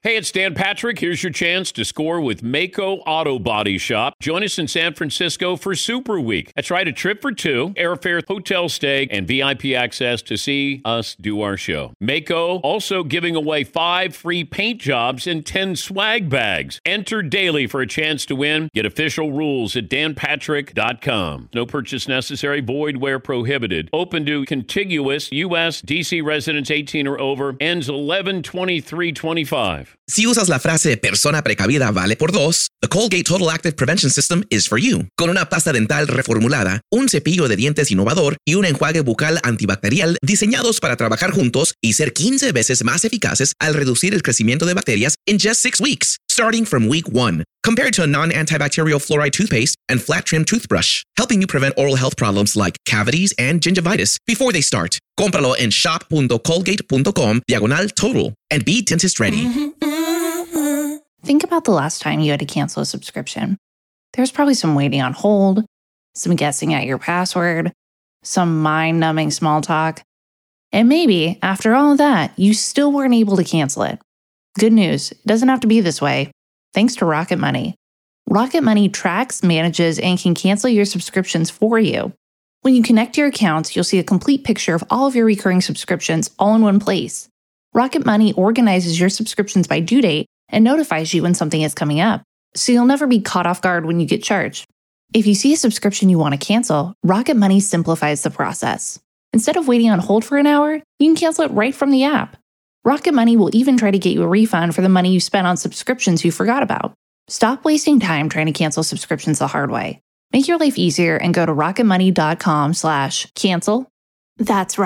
Hey, it's Dan Patrick. Here's your chance to score with Mako Auto Body Shop. Join us in San Francisco for Super Week. That's right, a trip for two, airfare, hotel stay, and VIP access to see us do our show. Mako also giving away 5 free paint jobs and 10 swag bags. Enter daily for a chance to win. Get official rules at danpatrick.com. No purchase necessary, void where prohibited. Open to contiguous U.S. D.C. residents 18 or over. Ends 11/23/25. Si usas la frase persona precavida vale por dos, the Colgate Total Active Prevention System is for you. Con una pasta dental reformulada, un cepillo de dientes innovador y un enjuague bucal antibacterial diseñados para trabajar juntos y ser 15 veces más eficaces al reducir el crecimiento de bacterias in just 6 weeks, starting from week 1. Compared to a non-antibacterial fluoride toothpaste and flat trim toothbrush, helping you prevent oral health problems like cavities and gingivitis before they start. Cómpralo en shop.colgate.com/total and be dentist ready. Think about the last time you had to cancel a subscription. There's probably some waiting on hold, some guessing at your password, some mind-numbing small talk. And maybe, after all of that, you still weren't able to cancel it. Good news, it doesn't have to be this way. Thanks to Rocket Money. Rocket Money tracks, manages, and can cancel your subscriptions for you. When you connect your accounts, you'll see a complete picture of all of your recurring subscriptions all in one place. Rocket Money organizes your subscriptions by due date and notifies you when something is coming up, so you'll never be caught off guard when you get charged. If you see a subscription you want to cancel, Rocket Money simplifies the process. Instead of waiting on hold for an hour, you can cancel it right from the app. Rocket Money will even try to get you a refund for the money you spent on subscriptions you forgot about. Stop wasting time trying to cancel subscriptions the hard way. Make your life easier and go to rocketmoney.com/cancel. That's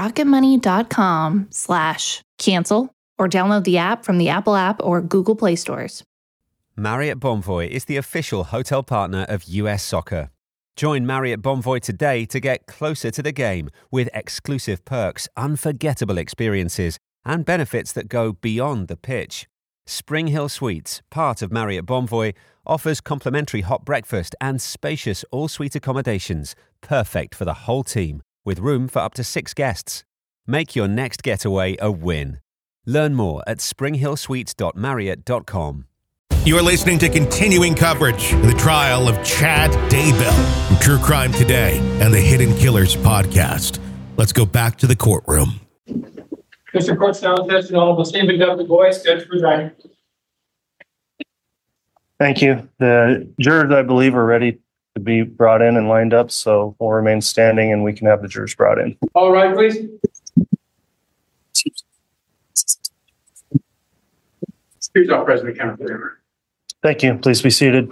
rocketmoney.com/cancel. Or download the app from the Apple App or Google Play stores. Marriott Bonvoy is the official hotel partner of US Soccer. Join Marriott Bonvoy today to get closer to the game with exclusive perks, unforgettable experiences, and benefits that go beyond the pitch. Spring Hill Suites, part of Marriott Bonvoy, offers complimentary hot breakfast and spacious all-suite accommodations, perfect for the whole team, with room for up to 6 guests. Make your next getaway a win. Learn more at springhillsuites.marriott.com. You're listening to continuing coverage of the trial of Chad Daybell from True Crime Today and the Hidden Killers podcast. Let's go back to the courtroom. Mr. Court's now attested Honorable Stephen W. Boyce, Judge presiding. Thank you. The jurors, I believe, are ready to be brought in and lined up, so we'll remain standing and we can have the jurors brought in. All right, please. Here's our President Counselor. Thank you. Please be seated.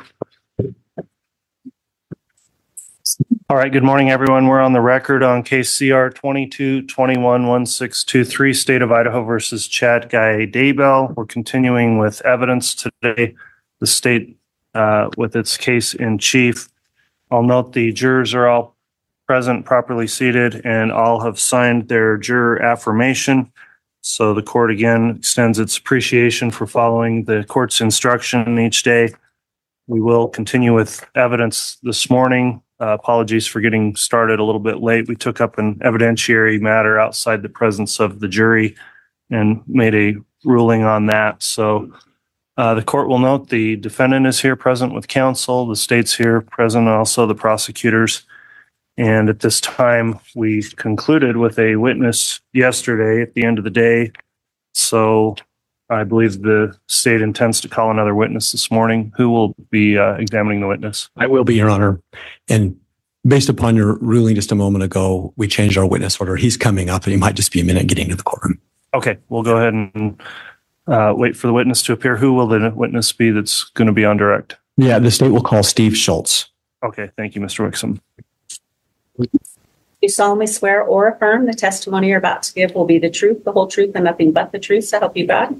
All right. Good morning, everyone. We're on the record on case CR 22-21-1623, State of Idaho versus Chad Guy Daybell. We're continuing with evidence today. The state with its case in chief. I'll note the jurors are all present, properly seated, and all have signed their juror affirmation. So the court again extends its appreciation for following the court's instruction each day. We will continue with evidence this morning. Apologies for getting started a little bit late. We took up an evidentiary matter outside the presence of the jury and made a ruling on that. So the court will note the defendant is here present with counsel, the state's here present, and also the prosecutors. And at this time, we concluded with a witness yesterday at the end of the day. So I believe the state intends to call another witness this morning. Who will be examining the witness? I will be, Your Honor. And based upon your ruling just a moment ago, we changed our witness order. He's coming up, and he might just be a minute getting to the courtroom. Okay, we'll go ahead and wait for the witness to appear. Who will the witness be that's going to be on direct? Yeah, the state will call Steve Schultz. Okay, thank you, Mr. Wixom. You solemnly swear or affirm the testimony you're about to give will be the truth, the whole truth, and nothing but the truth, so help you God?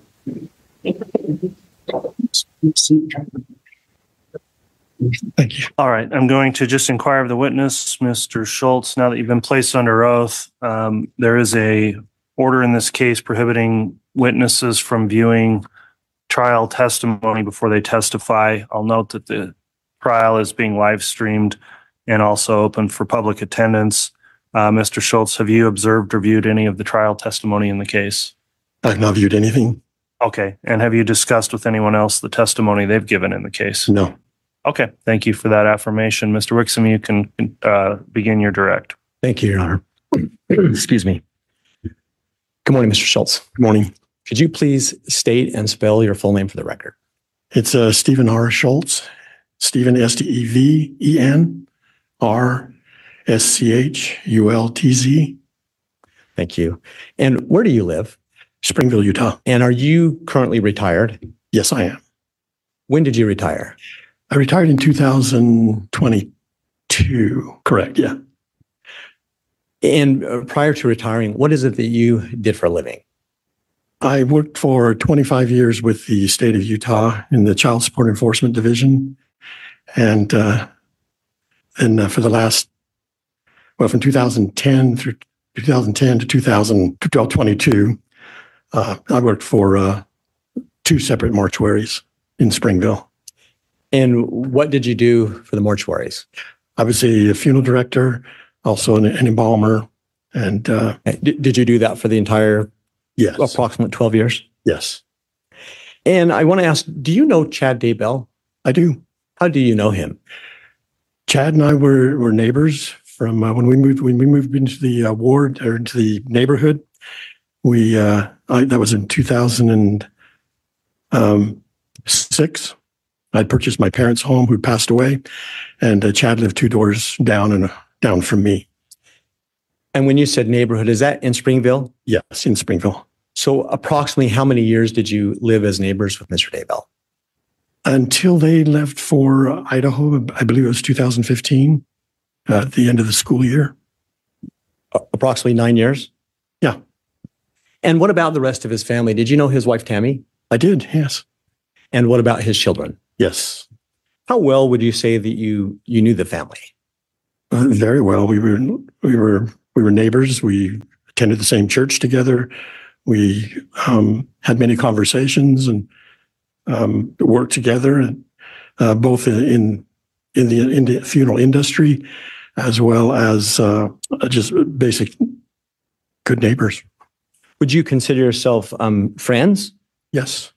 Thank you. All right, I'm going to just inquire of the witness, Mr. Schultz. Now that you've been placed under oath, there is a order in this case prohibiting witnesses from viewing trial testimony before they testify. I'll note that the trial is being live streamed and also open for public attendance. Mr. Schultz, have you observed or viewed any of the trial testimony in the case? I've not viewed anything. Okay. And have you discussed with anyone else the testimony they've given in the case? No. Okay. Thank you for that affirmation. Mr. Wixom, you can begin your direct. Thank you, Your Honor. Excuse me. Good morning, Mr. Schultz. Good morning. Could you please state and spell your full name for the record? It's Stephen R. Schultz. Stephen, Steven, RSCHULTZ. Thank you. And where do you live? Springville, Utah. And are you currently retired? Yes, I am. When did you retire? I retired in 2022. Correct. Yeah. And prior to retiring, what is it that you did for a living? I worked for 25 years with the state of Utah in the Child Support Enforcement Division. And for the last, from 2010 to 2022, I worked for 2 separate mortuaries in Springville. And what did you do for the mortuaries? I was a funeral director, also an embalmer. And did you do that for the entire yes, approximate 12 years? Yes. And I want to ask, do you know Chad Daybell? I do. How do you know him? Chad and I were neighbors from when we moved into the ward or into the neighborhood. That was in 2006. I'd purchased my parents' home, who'd passed away, and Chad lived 2 doors down from me. And when you said neighborhood, is that in Springville? Yes, in Springville. So approximately how many years did you live as neighbors with Mr. Daybell? Until they left for Idaho, I believe it was 2015, at the end of the school year. Approximately 9 years? Yeah. And what about the rest of his family? Did you know his wife, Tammy? I did, yes. And what about his children? Yes. How well would you say that you knew the family? Very well. We were neighbors. We attended the same church together. We had many conversations and worked together, and both in the funeral industry as well as just basic good neighbors. Would you consider yourself friends? Yes.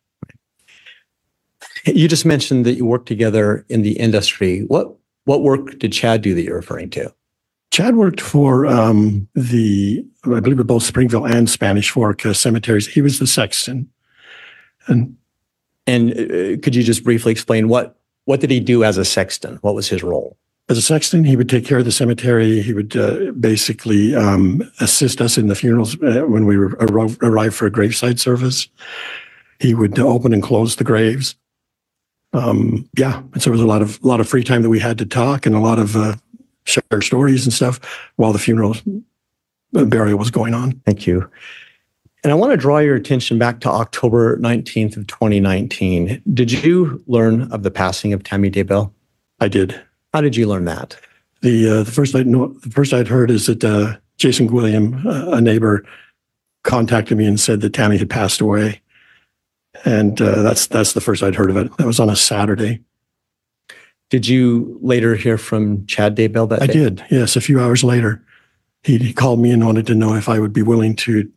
You just mentioned that you worked together in the industry. What work did Chad do that you're referring to? Chad worked for I believe both Springville and Spanish Fork cemeteries. He was the sexton. And could you just briefly explain what did he do as a sexton? What was his role? As a sexton, he would take care of the cemetery. He would basically assist us in the funerals when we arrived for a graveside service. He would open and close the graves. And so there was a lot of free time that we had to talk and a lot of share stories and stuff while the funeral burial was going on. Thank you. And I want to draw your attention back to October 19th of 2019. Did you learn of the passing of Tammy Daybell? I did. How did you learn that? The first I'd heard is that Jason Gwilliam, a neighbor, contacted me and said that Tammy had passed away. And that's the first I'd heard of it. That was on a Saturday. Did you later hear from Chad Daybell that day? I did, yes. A few hours later, he called me and wanted to know if I would be willing to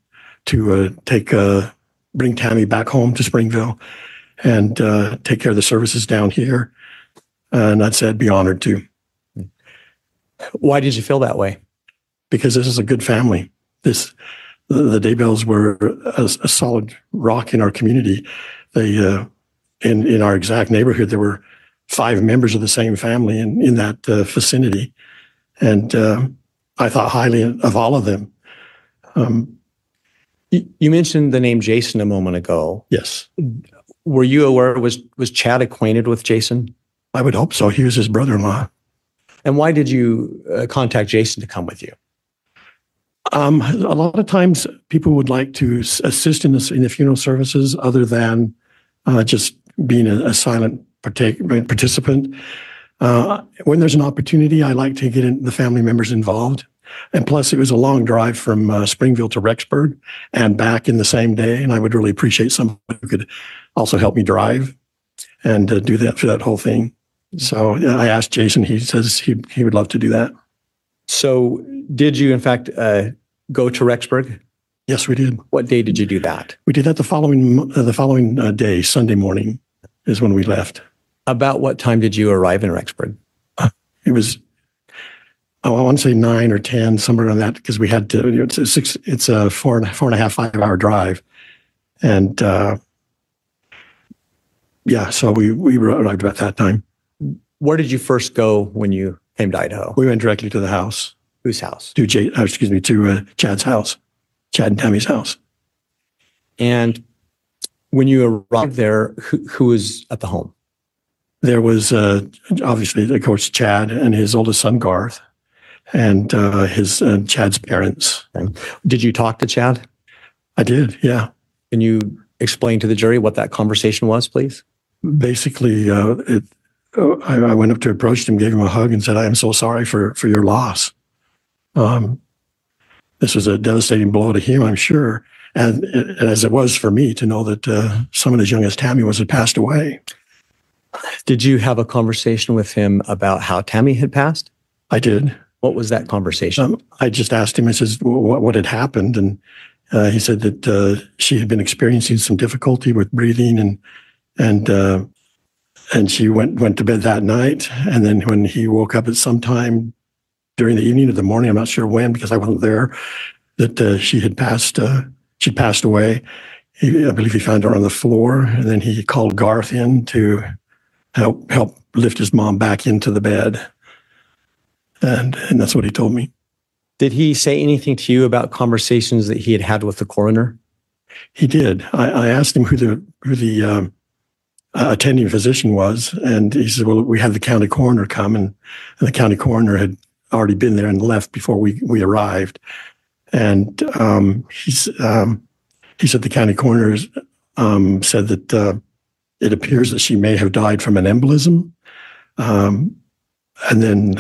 bring Tammy back home to Springville and take care of the services down here. And I said, I'd be honored to. Why did you feel that way? Because this is a good family. The Daybells were a solid rock in our community. They, in our exact neighborhood, there were 5 members of the same family in that vicinity. And I thought highly of all of them. You mentioned the name Jason a moment ago. Yes. Were you aware, was Chad acquainted with Jason? I would hope so. He was his brother-in-law. And why did you contact Jason to come with you? A lot of times people would like to assist in the funeral services other than just being a silent participant. When there's an opportunity, I like to get the family members involved. And plus, it was a long drive from Springville to Rexburg and back in the same day. And I would really appreciate someone who could also help me drive and do that for that whole thing. So I asked Jason. He says he would love to do that. So did you, in fact, go to Rexburg? Yes, we did. What day did you do that? We did that the following day, Sunday morning, is when we left. About what time did you arrive in Rexburg? It was, I want to say 9 or 10, somewhere around that, because we had to. It's a 4.5, 5 hour drive, and so we arrived about that time. Where did you first go when you came to Idaho? We went directly to the house. Whose house? To Chad's house, Chad and Tammy's house. And when you arrived there, who was at the home? There was obviously, of course, Chad and his oldest son, Garth, and his Chad's parents. Did you talk to Chad? I did, yeah. Can you explain to the jury what that conversation was, please? Basically, I went up to approach him, gave him a hug, and said, "I am so sorry for your loss. This was a devastating blow to him, I'm sure, and as it was for me to know that someone as young as Tammy had passed away." Did you have a conversation with him about how Tammy had passed? I did. What was that conversation? I just asked him, I says, what had happened? And he said that she had been experiencing some difficulty with breathing, and she went to bed that night. And then when he woke up at some time during the evening or the morning, I'm not sure when because I wasn't there, that she had passed. She'd passed away. I believe he found her on the floor, and then he called Garth in to help lift his mom back into the bed. And that's what he told me. Did he say anything to you about conversations that he had with the coroner? He did. I asked him who the attending physician was, and he said, "Well, we had the county coroner come, and the county coroner had already been there and left before we arrived." And he said the county coroner said that it appears that she may have died from an embolism. And then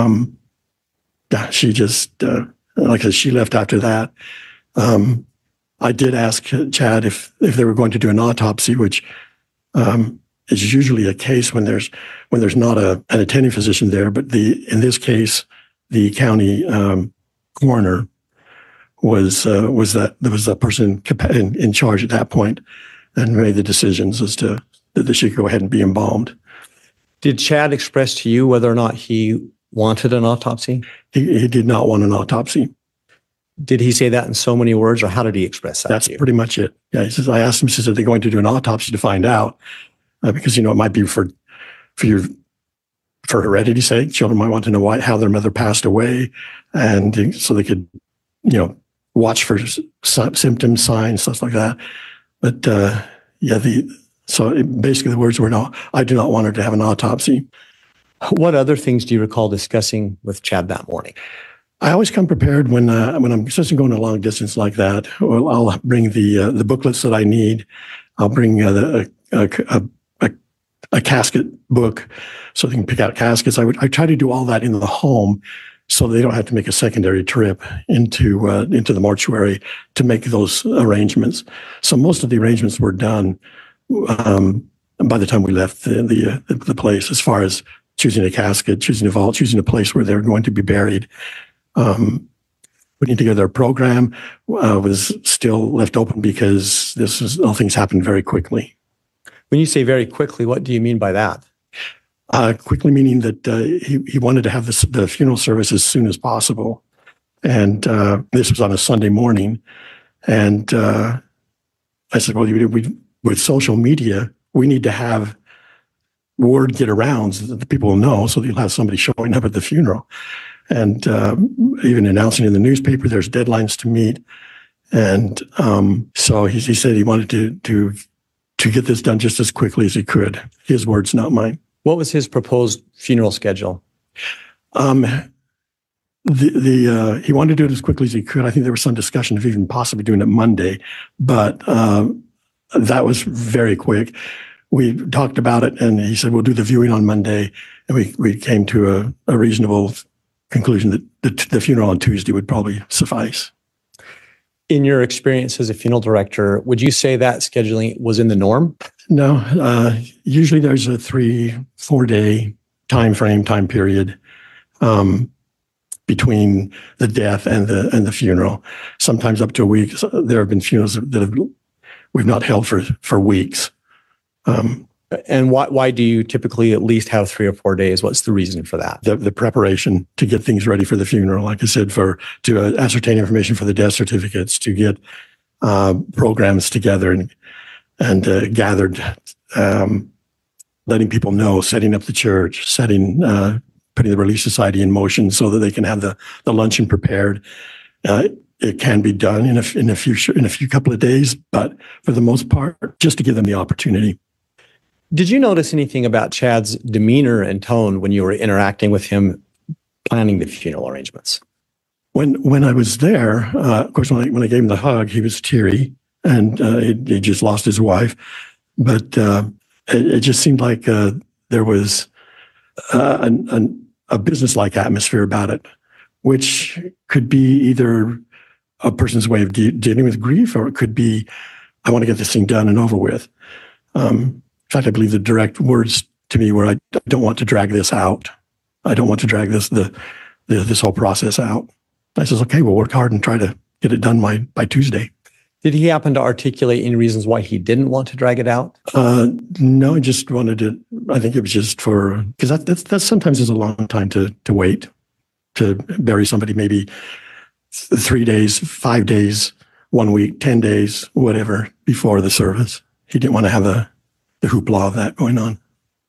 she just, like I said, she left after that. I did ask Chad if they were going to do an autopsy, which is usually a case when there's not an attending physician there. But in this case, the county coroner was a person in charge at that point and made the decisions as to that she could go ahead and be embalmed. Did Chad express to you whether or not he wanted an autopsy? He did not want an autopsy. Did he say that in so many words, or how did he express that? That's pretty much it. Yeah, he says, I asked him, he says, are they going to do an autopsy to find out? Because, it might be for heredity's sake. Children might want to know how their mother passed away, and so they could, watch for symptoms, signs, stuff like that. But basically the words were, "No, I do not want her to have an autopsy." What other things do you recall discussing with Chad that morning? I always come prepared when I'm especially going a long distance like that. Well, I'll bring the booklets that I need. I'll bring a casket book so they can pick out caskets. I try to do all that in the home so they don't have to make a secondary trip into the mortuary to make those arrangements. So most of the arrangements were done by the time we left the place, as far as choosing a casket, choosing a vault, choosing a place where they're going to be buried. Putting together a program was still left open because all things happened very quickly. When you say very quickly, what do you mean by that? Quickly meaning that he wanted to have the funeral service as soon as possible. And this was on a Sunday morning. And I said, well, with social media, we need to have word get around so that the people will know, so that you'll have somebody showing up at the funeral. And even announcing in the newspaper, there's deadlines to meet. And so he said he wanted to get this done just as quickly as he could. His words, not mine. What was his proposed funeral schedule? He wanted to do it as quickly as he could. I think there was some discussion of even possibly doing it Monday, but that was very quick. We talked about it, and he said, we'll do the viewing on Monday. And we came to a reasonable conclusion that the funeral on Tuesday would probably suffice. In your experience as a funeral director, would you say that scheduling was in the norm? No. Usually there's a 3-4 day time period. between the death and the funeral, sometimes up to a week. So there have been funerals that we've not held for weeks. And why do you typically at least have 3 or 4 days? What's the reason for that? The preparation to get things ready for the funeral, like I said, to ascertain information for the death certificates, to get programs together and gathered, letting people know, setting up the church, putting the Relief Society in motion so that they can have the luncheon prepared. It can be done in a few couple of days, but for the most part, just to give them the opportunity. Did you notice anything about Chad's demeanor and tone when you were interacting with him, planning the funeral arrangements? When I was there, of course, when I gave him the hug, he was teary, and he just lost his wife. But it just seemed like there was a business-like atmosphere about it, which could be either a person's way of dealing with grief, or it could be, I want to get this thing done and over with. In fact, I believe the direct words to me were, I don't want to drag this out. I don't want to drag this whole process out. I says, okay, we'll work hard and try to get it done by Tuesday. Did he happen to articulate any reasons why he didn't want to drag it out? No, I just wanted to, I think it was just because that's sometimes is a long time to wait to bury somebody, maybe 3 days, 5 days, 1 week, 10 days, whatever, before the service. He didn't want to have the hoopla of that going on.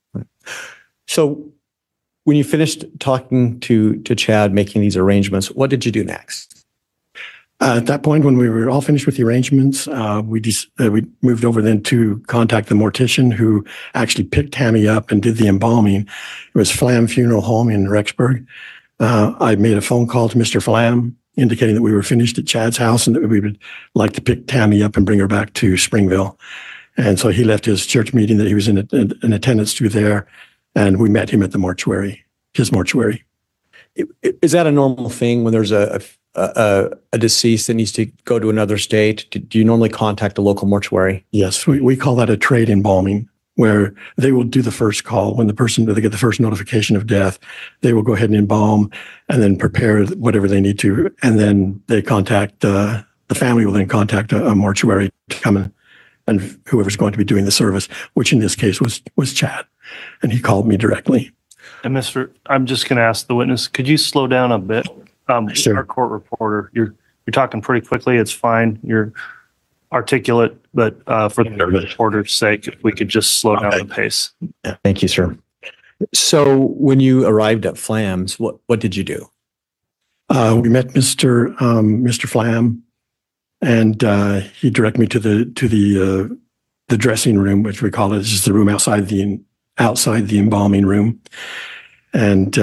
So when you finished talking to Chad, making these arrangements, what did you do next? At that point, when we were all finished with the arrangements, we moved over then to contact the mortician who actually picked Tammy up and did the embalming. It was Flam Funeral Home in Rexburg. I made a phone call to Mr. Flam, indicating that we were finished at Chad's house and that we would like to pick Tammy up and bring her back to Springville. And so he left his church meeting that he was in attendance to there, and we met him at the mortuary, his mortuary. Is that a normal thing when there's a deceased that needs to go to another state? Do you normally contact a local mortuary? Yes, we call that a trade embalming, where they will do the first call when they get the first notification of death. They will go ahead and embalm and then prepare whatever they need to, and then they contact the family will then contact a mortuary to come in. And whoever's going to be doing the service, which in this case was Chad, and he called me directly. And I'm just going to ask the witness, could you slow down a bit? Sure. Our court reporter, you're talking pretty quickly. It's fine. You're articulate, but for the reporter's sake, if we could just slow down the pace. Yeah. Thank you, sir. So when you arrived at Flam's, what did you do? We met Mr. Flam. And he directed me to the dressing room, which we call it. It's just the room outside the embalming room. And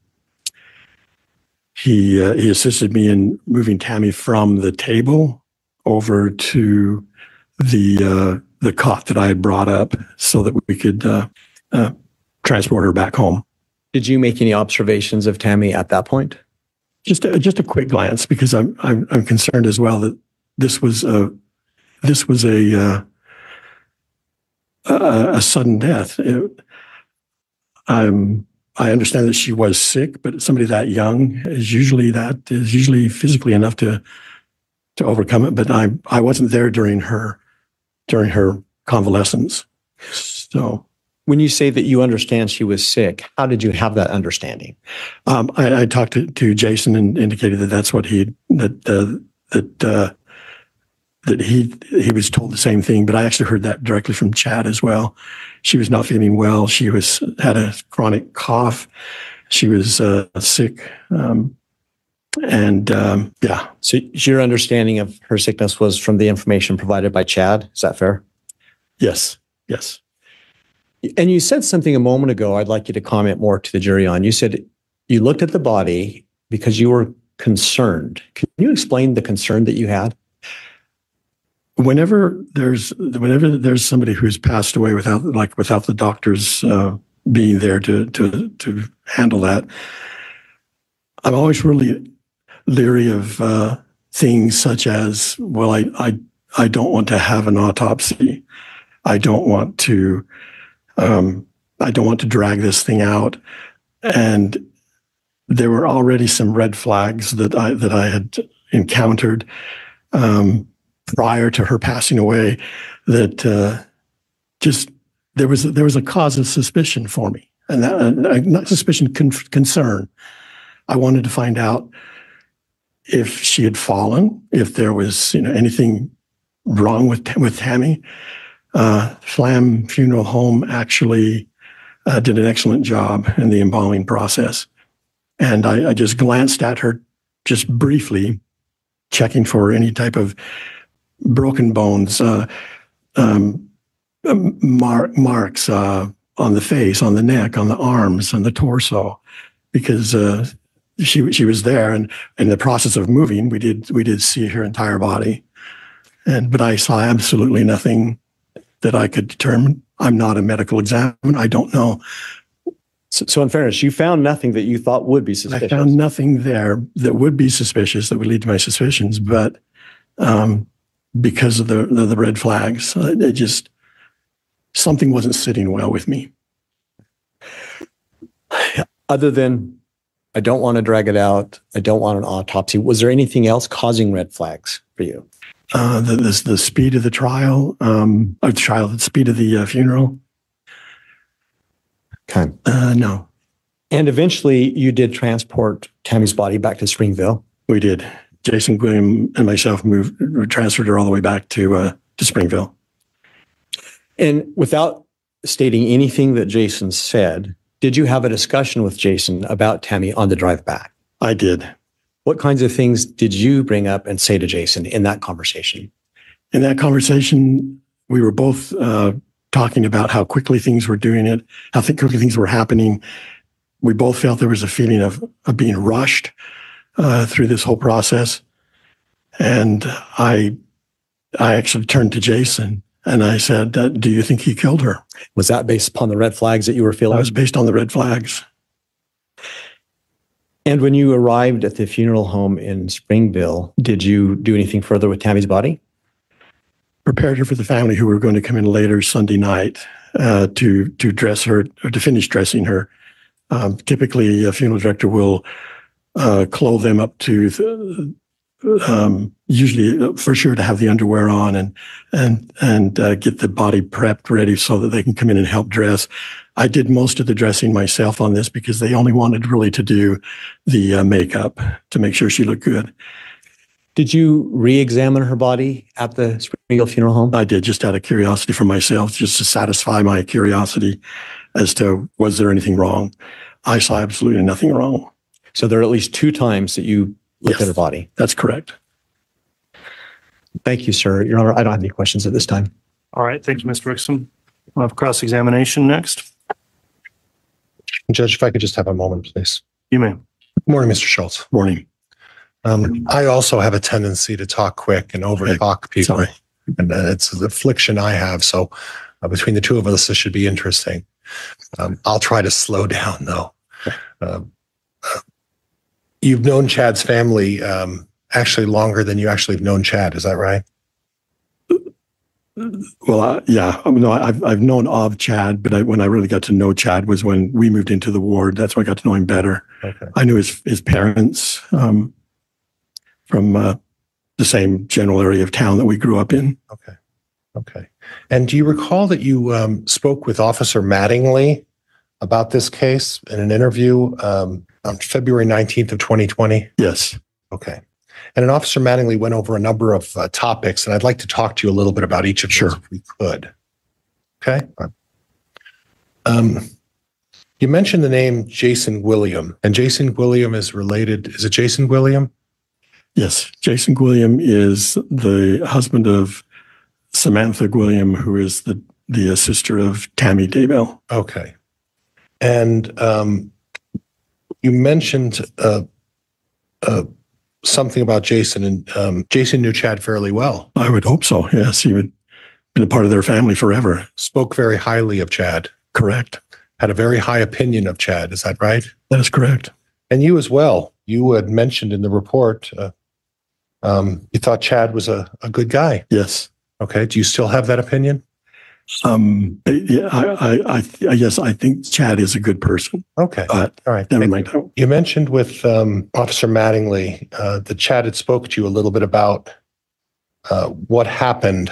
he assisted me in moving Tammy from the table over to the cot that I had brought up so that we could transport her back home. Did you make any observations of Tammy at that point? Just a quick glance, because I'm concerned as well that this was a sudden death. I understand that she was sick, but somebody that young is usually physically enough to overcome it. But I wasn't there during her convalescence. So when you say that you understand she was sick, how did you have that understanding? I talked to Jason and indicated that that's what he was told the same thing, but I actually heard that directly from Chad as well. She was not feeling well. She had a chronic cough. She was sick. Yeah. So your understanding of her sickness was from the information provided by Chad. Is that fair? Yes. And you said something a moment ago I'd like you to comment more to the jury on. You said you looked at the body because you were concerned. Can you explain the concern that you had? Whenever there's somebody who's passed away without the doctors being there to handle that, I'm always really leery of things such as, well, I don't want to have an autopsy. I don't want to drag this thing out. And there were already some red flags that I had encountered prior to her passing away. That just there was a cause of suspicion for me, and that, not suspicion, concern. I wanted to find out if she had fallen, if there was anything wrong with Tammy. Flam Funeral Home actually did an excellent job in the embalming process. And I just glanced at her just briefly, checking for any type of broken bones, marks on the face, on the neck, on the arms, on the torso, because she was there, and in the process of moving, we did see her entire body, but I saw absolutely nothing that I could determine. I'm not a medical examiner. I don't know. So in fairness, you found nothing that you thought would be suspicious. I found nothing there that would be suspicious, that would lead to my suspicions, but because of the red flags, it just, something wasn't sitting well with me. Other than, I don't want to drag it out, I don't want an autopsy, was there anything else causing red flags for you? The speed of the trial, the speed of the funeral. Okay. No. And eventually you did transport Tammy's body back to Springville. We did. Jason Gwilliam and myself transferred her all the way back to Springville. And without stating anything that Jason said, did you have a discussion with Jason about Tammy on the drive back? I did. What kinds of things did you bring up and say to Jason in that conversation? In that conversation, we were both talking about how quickly things were doing it, how quickly things were happening. We both felt there was a feeling of being rushed through this whole process. And I actually turned to Jason and I said, do you think he killed her? Was that based upon the red flags that you were feeling? That was based on the red flags. And when you arrived at the funeral home in Springville, did you do anything further with Tammy's body? Prepared her for the family who were going to come in later Sunday night to dress her, or to finish dressing her. Typically, a funeral director will clothe them up to usually for sure to have the underwear on and get the body prepped ready so that they can come in and help dress. I did most of the dressing myself on this because they only wanted really to do the makeup to make sure she looked good. Did you re-examine her body at the Springville Funeral Home? I did, just out of curiosity for myself, just to satisfy my curiosity as to was there anything wrong. I saw absolutely nothing wrong. So there are at least 2 times that you looked at her body. That's correct. Thank you, sir. Your Honor, I don't have any questions at this time. All right. Thank you, Mr. Rickson. We'll have cross-examination next. Judge, if I could just have a moment, please. You may. Good morning, Mr. Schultz. Morning. I also have a tendency to talk quick and over-talk people. Sorry. And it's an affliction I have. So between the two of us, this should be interesting. I'll try to slow down, though. You've known Chad's family actually longer than you actually have known Chad. Is that right? Well, yeah. No, I've known of Chad, but when I really got to know Chad was when we moved into the ward. That's when I got to know him better. Okay. I knew his parents from the same general area of town that we grew up in. Okay. And do you recall that you spoke with Officer Mattingly about this case in an interview on February 19th of 2020? Yes. Okay. And an Officer Mattingly went over a number of topics, and I'd like to talk to you a little bit about each of those if we could. Okay. You mentioned the name Jason Gwilliam, and Jason Gwilliam is related. Is it Jason Gwilliam? Yes. Jason Gwilliam is the husband of Samantha Gwilliam, who is the sister of Tammy Daybell. Okay. And you mentioned something about Jason, and Jason knew Chad fairly well. I would hope so. Yes, he would been a part of their family forever. Spoke very highly of Chad. Correct. Had a very high opinion of Chad. Is that right? That is correct. And you as well. You had mentioned in the report you thought Chad was a good guy. Yes. Okay. Do you still have that opinion? Yeah, yes, I think Chad is a good person. Okay. All right. Never mind. You mentioned with Officer Mattingly that Chad had spoke to you a little bit about what happened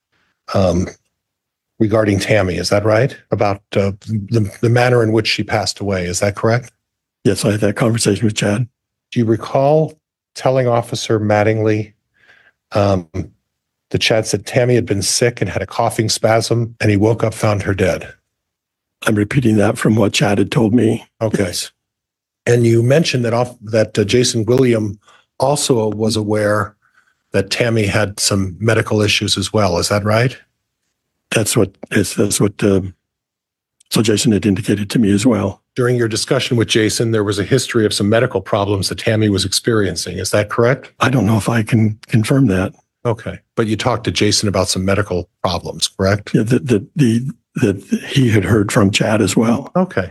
regarding Tammy. Is that right? About the manner in which she passed away. Is that correct? Yes, I had that conversation with Chad. Do you recall telling Officer Mattingly that Chad said Tammy had been sick and had a coughing spasm, and he woke up, found her dead? I'm repeating that from what Chad had told me. Okay. Yes. And you mentioned that Jason William also was aware that Tammy had some medical issues as well. Is that right? That's what so Jason had indicated to me as well. During your discussion with Jason, there was a history of some medical problems that Tammy was experiencing. Is that correct? I don't know if I can confirm that. Okay. But you talked to Jason about some medical problems, correct? Yeah, that he had heard from Chad as well. Okay.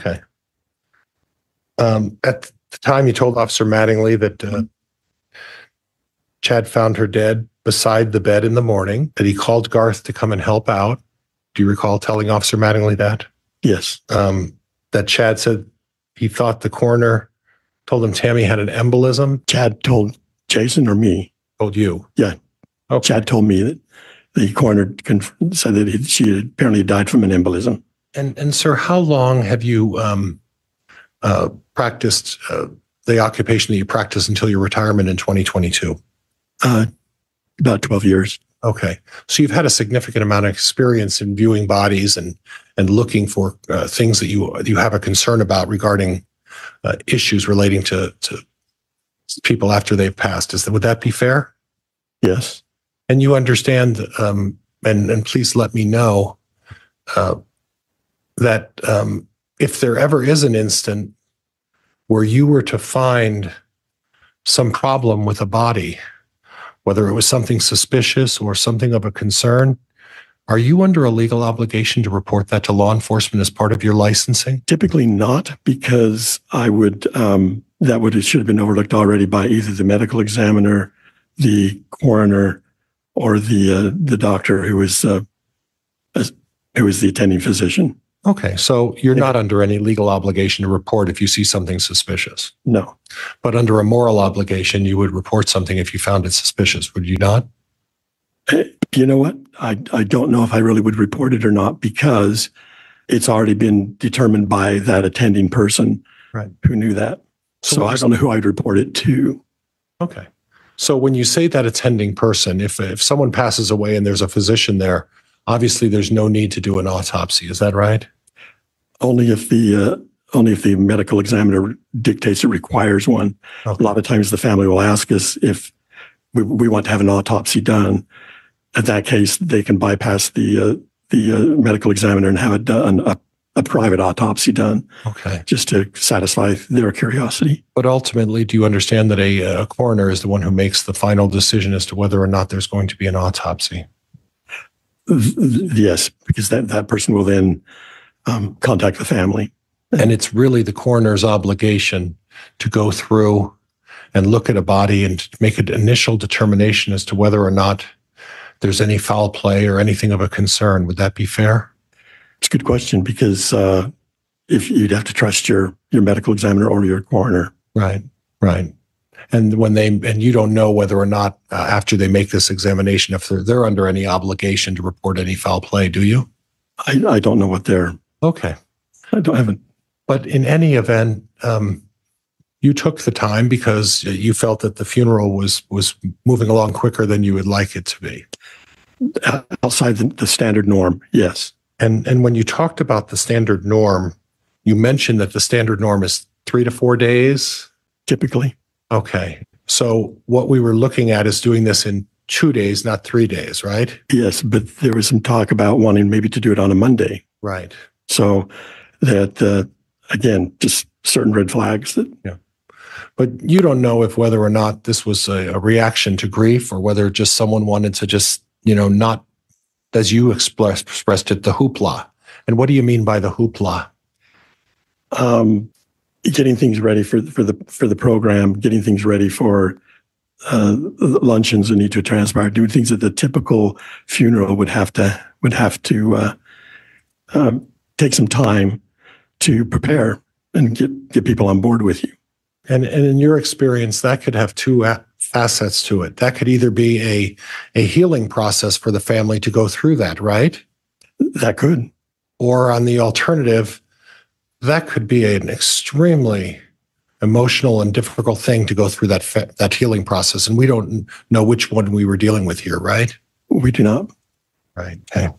At the time, you told Officer Mattingly that Chad found her dead beside the bed in the morning, that he called Garth to come and help out. Do you recall telling Officer Mattingly that? Yes. That Chad said he thought the coroner told him Tammy had an embolism? Chad told Jason or me? Told you? Yeah. Okay. Chad told me that the coroner said that she had apparently died from an embolism. And sir, how long have you practiced the occupation that you practiced until your retirement in 2022? About 12 years. Okay. So you've had a significant amount of experience in viewing bodies and looking for things that you have a concern about regarding issues relating to people after they've passed. Would that be fair? Yes. And you understand, and please let me know that if there ever is an instant where you were to find some problem with a body, whether it was something suspicious or something of a concern, are you under a legal obligation to report that to law enforcement as part of your licensing? Typically not, because I would it should have been overlooked already by either the medical examiner, the coroner, or the doctor who was the attending physician. Okay, so you're not under any legal obligation to report if you see something suspicious? No. But under a moral obligation, you would report something if you found it suspicious, would you not? You know what? I don't know if I really would report it or not, because it's already been determined by that attending person who knew that. So I don't know who I'd report it to. Okay. So when you say that attending person, if someone passes away and there's a physician there, obviously there's no need to do an autopsy. Is that right? Only if the medical examiner dictates it requires one. Okay. A lot of times the family will ask us if we want to have an autopsy done. In that case, they can bypass the medical examiner and have it done, a private autopsy done. Okay. Just to satisfy their curiosity. But ultimately, do you understand that a coroner is the one who makes the final decision as to whether or not there's going to be an autopsy? Yes, because that person will then contact the family. And it's really the coroner's obligation to go through and look at a body and make an initial determination as to whether or not there's any foul play or anything of a concern. Would that be fair? It's a good question, because if you'd have to trust your medical examiner or your coroner. Right. And and you don't know whether or not after they make this examination, if they're under any obligation to report any foul play, do you? I don't know what they're. Okay. I haven't. But in any event, you took the time because you felt that the funeral was moving along quicker than you would like it to be. Outside the standard norm, yes. And when you talked about the standard norm, you mentioned that the standard norm is 3 to 4 days? Typically. Okay. So what we were looking at is doing this in 2 days, not 3 days, right? Yes, but there was some talk about wanting maybe to do it on a Monday. Right. So that, again, just certain red flags that. Yeah. But you don't know if whether or not this was a reaction to grief, or whether just someone wanted to just, not, as you expressed it, the hoopla. And what do you mean by the hoopla? Getting things ready for the program, getting things ready for luncheons that need to transpire, doing things that the typical funeral would have to would have to take some time to prepare and get people on board with you. And in your experience, that could have two facets to it. That could either be a healing process for the family to go through that, right? That could. Or on the alternative, that could be an extremely emotional and difficult thing to go through that healing process. And we don't know which one we were dealing with here, right? We do not. Right. Okay.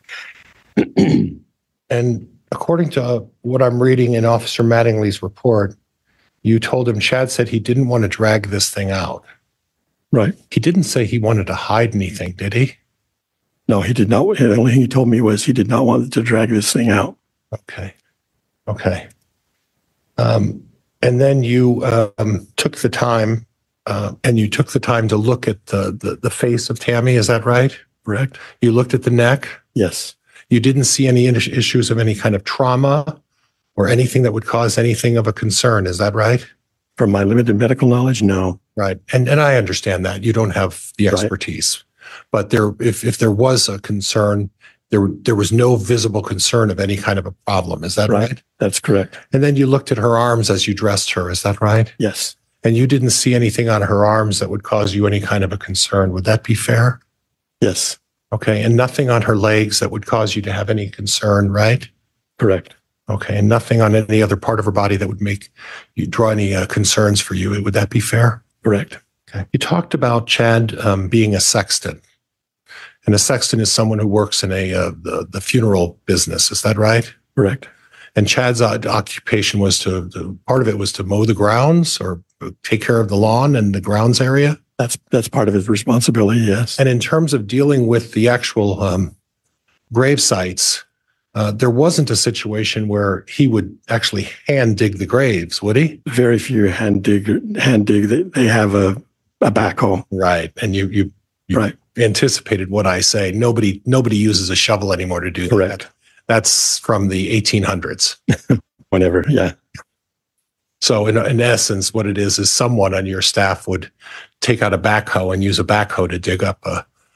And according to what I'm reading in Officer Mattingly's report, you told him Chad said he didn't want to drag this thing out. Right. He didn't say he wanted to hide anything, did he? No, he did not. The only thing he told me was he did not want to drag this thing out. Okay. Okay. And then you took the time to look at the face of Tammy. Is that right? Correct. You looked at the neck? Yes. You didn't see any issues of any kind of trauma or anything that would cause anything of a concern. Is that right? From my limited medical knowledge, no. Right. And I understand that. You don't have the expertise. Right. But if there was a concern, there was no visible concern of any kind of a problem. Is that right? That's correct. And then you looked at her arms as you dressed her. Is that right? Yes. And you didn't see anything on her arms that would cause you any kind of a concern. Would that be fair? Yes. Okay. And nothing on her legs that would cause you to have any concern, right? Correct. Okay. And nothing on any other part of her body that would make you draw any concerns for you. Would that be fair? Correct. Okay. You talked about Chad being a sexton. And a sexton is someone who works in the funeral business. Is that right? Correct. And Chad's occupation was part of it was to mow the grounds or take care of the lawn and the grounds area? That's part of his responsibility, yes. And in terms of dealing with the actual grave sites, there wasn't a situation where he would actually hand dig the graves, would he? Very few hand dig. They have a backhoe. Right. And you right. Anticipated what I say. Nobody uses a shovel anymore to do Correct. that. That's from the 1800s. Whenever, yeah. So in essence, what it is someone on your staff would take out a backhoe and use a backhoe to dig up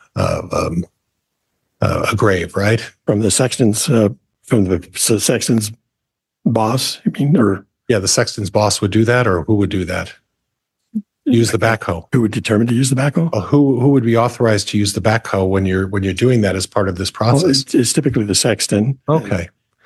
a grave, right? From the sexton's boss, you mean, or yeah, the sexton's boss would do that, or who would do that? Use the backhoe. Who would determine to use the backhoe? Well, who would be authorized to use the backhoe when you're doing that as part of this process? Well, it's typically the sexton. Okay,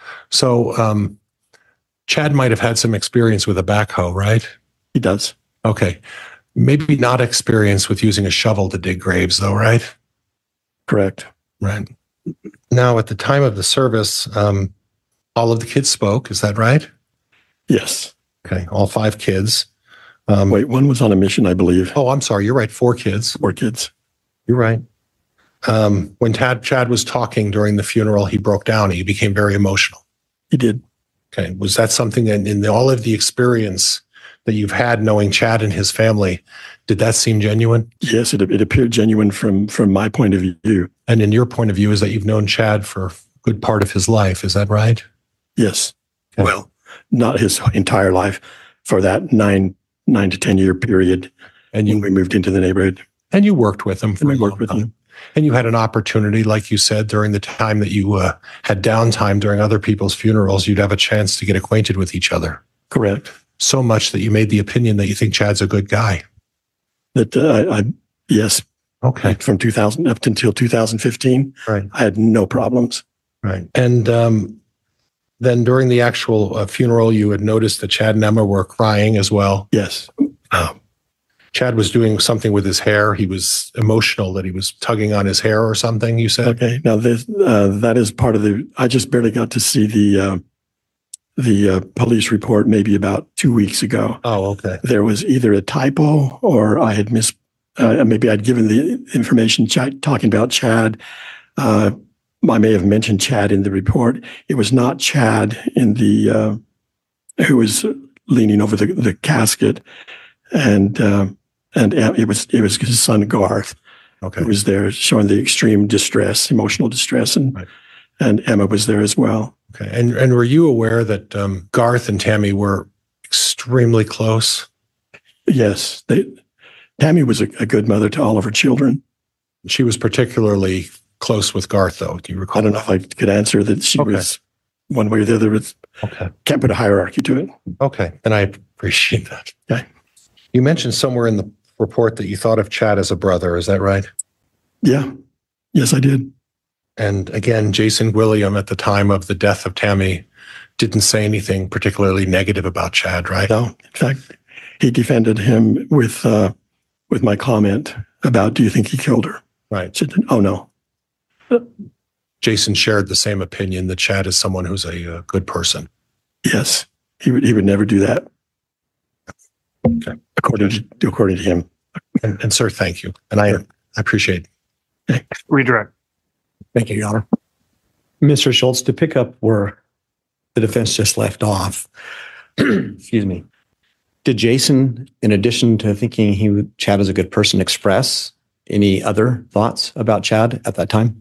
so Chad might have had some experience with a backhoe, right? He does. Okay, maybe not experience with using a shovel to dig graves, though, right? Correct. Right. Now, at the time of the service, all of the kids spoke. Is that right? Yes. Okay, all 5 kids. Wait, one was on a mission, I believe. Oh, I'm sorry. You're right. 4 kids. 4 kids. You're right. When Chad was talking during the funeral, he broke down. He became very emotional. He did. Okay. Was that something that in all of the experience that you've had knowing Chad and his family, did that seem genuine? Yes, it appeared genuine from my point of view. And in your point of view is that you've known Chad for a good part of his life. Is that right? Yes. Okay. Well, not his entire life, for that 9 to 10 year period. And when we moved into the neighborhood. And you worked with him. We worked with him. And you had an opportunity, like you said, during the time that you had downtime during other people's funerals, you'd have a chance to get acquainted with each other. Correct. So much that you made the opinion that you think Chad's a good guy. That yes. Okay. From 2000 up until 2015, right. I had no problems. Right. And then during the actual funeral, you had noticed that Chad and Emma were crying as well. Yes. Chad was doing something with his hair. He was emotional that he was tugging on his hair or something, you said? Okay. Now, that is part of I just barely got to see the police report maybe about 2 weeks ago. Oh, okay. There was either a typo or I had maybe I'd given the information talking about Chad. I may have mentioned Chad in the report. It was not Chad in the who was leaning over the casket, and it was his son Garth. Okay. Who was there showing the extreme distress, emotional distress, and Emma was there as well. Okay. And were you aware that Garth and Tammy were extremely close? Yes. Tammy was a good mother to all of her children. She was particularly close with Garth, though? Do you recall? I don't know if I could answer that she was one way or the other. Okay. Can't put a hierarchy to it. Okay. And I appreciate that. Okay. You mentioned somewhere in the report that you thought of Chad as a brother. Is that right? Yeah. Yes, I did. And again, Jason William, at the time of the death of Tammy, didn't say anything particularly negative about Chad, right? No. In fact, he defended him with my comment about, do you think he killed her? Right. Said, oh, no. Jason shared the same opinion that Chad is someone who's a good person. Yes. He would never do that. Okay. According to him. And sir, thank you. And I appreciate it. Okay. Redirect. Thank you, Your Honor. Mr. Schultz, to pick up where the defense just left off, excuse me, did Jason, in addition to thinking Chad is a good person, express any other thoughts about Chad at that time?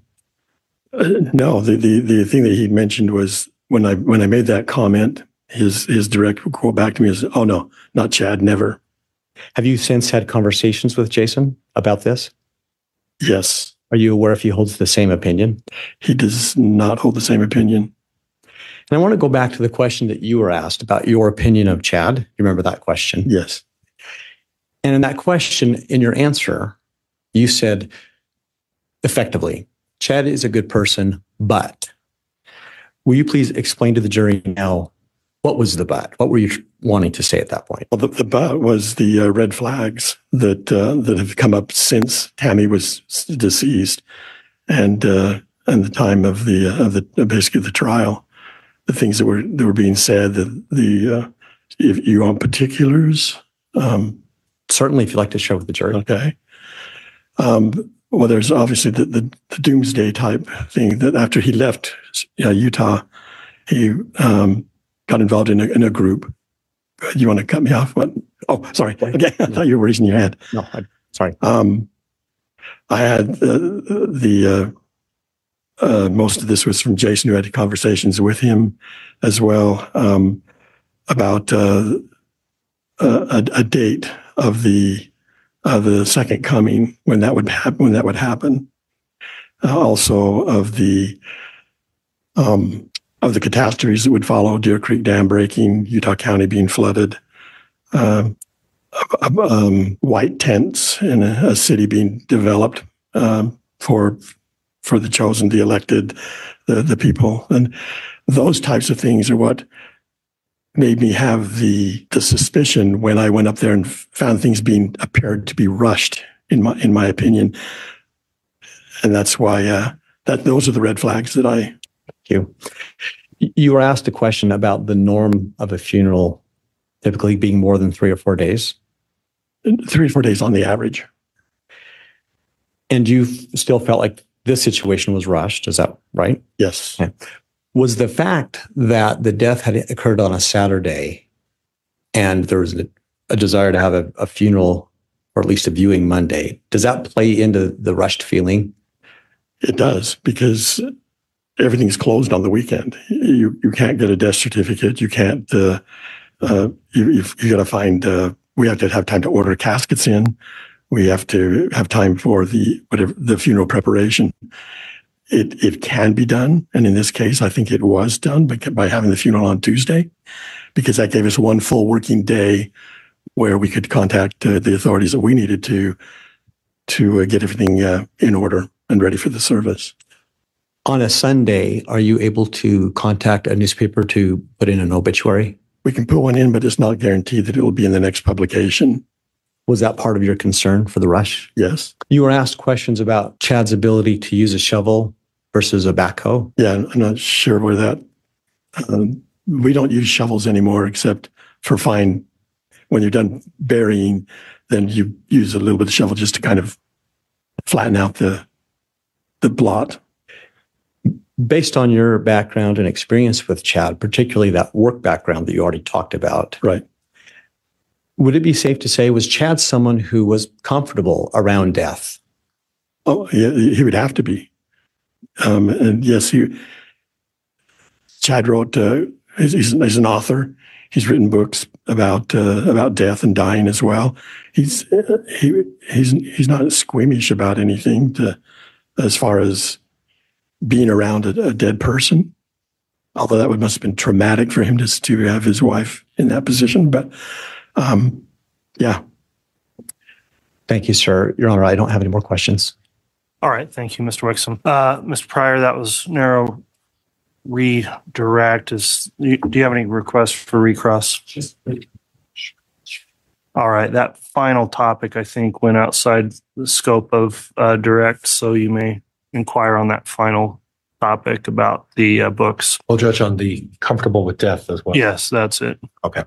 No, the thing that he mentioned was when I made that comment, his direct quote back to me is, "Oh no, not Chad, never." Have you since had conversations with Jason about this? Yes. Are you aware if he holds the same opinion? He does not hold the same opinion. And I want to go back to the question that you were asked about your opinion of Chad. You remember that question? Yes. And in that question, in your answer, you said, effectively, Chad is a good person, but. Will you please explain to the jury now, what was the but? What were you wanting to say at that point? Well, the but was the red flags that have come up since Tammy was deceased, and the time of the basically the trial, the things that were being said. If you want particulars, certainly, if you'd like to share with the jury. Okay. Well, there's obviously the doomsday type thing that after he left Utah, he got involved in a group. You want to cut me off? What? Oh, sorry. Okay, I thought you were raising your hand. No, sorry. I had most of this was from Jason, who had conversations with him as well about a date of the second coming, when that would happen. Also of the catastrophes that would follow: Deer Creek Dam breaking, Utah County being flooded, white tents in a city being developed for the chosen, the elected, the people, and those types of things are what made me have the suspicion when I went up there and found things appeared to be rushed, in my opinion, and that's why those are the red flags that I. Thank you. You were asked a question about the norm of a funeral typically being more than 3 or 4 days. 3 or 4 days on the average. And you still felt like this situation was rushed, is that right? Yes. Okay. Was the fact that the death had occurred on a Saturday and there was a desire to have a funeral, or at least a viewing Monday, does that play into the rushed feeling? It does, because everything's closed on the weekend. You can't get a death certificate. You can't. You got to find. We have to have time to order caskets in. We have to have time for the funeral preparation. It can be done, and in this case, I think it was done by having the funeral on Tuesday, because that gave us one full working day where we could contact the authorities that we needed to get everything in order and ready for the service. On a Sunday, are you able to contact a newspaper to put in an obituary? We can put one in, but it's not guaranteed that it will be in the next publication. Was that part of your concern for the rush? Yes. You were asked questions about Chad's ability to use a shovel versus a backhoe. Yeah, I'm not sure where that. We don't use shovels anymore, except for when you're done burying, then you use a little bit of shovel just to kind of flatten out the blot. Based on your background and experience with Chad, particularly that work background that you already talked about, right? Would it be safe to say, was Chad someone who was comfortable around death? Oh, yeah, he would have to be. And yes, Chad wrote. He's an author. He's written books about death and dying as well. He's not squeamish about anything as far as being around a dead person, although that must have been traumatic for him to have his wife in that position. But yeah. Thank you, sir. Your Honor, I don't have any more questions. All right. Thank you, Mr. Wixom. Mr. Pryor, that was narrow redirect. Do you have any requests for recross? All right. That final topic, I think, went outside the scope of direct, so you may inquire on that final topic about the books. Well, Judge, on the comfortable with death as well. Yes, that's it. Okay.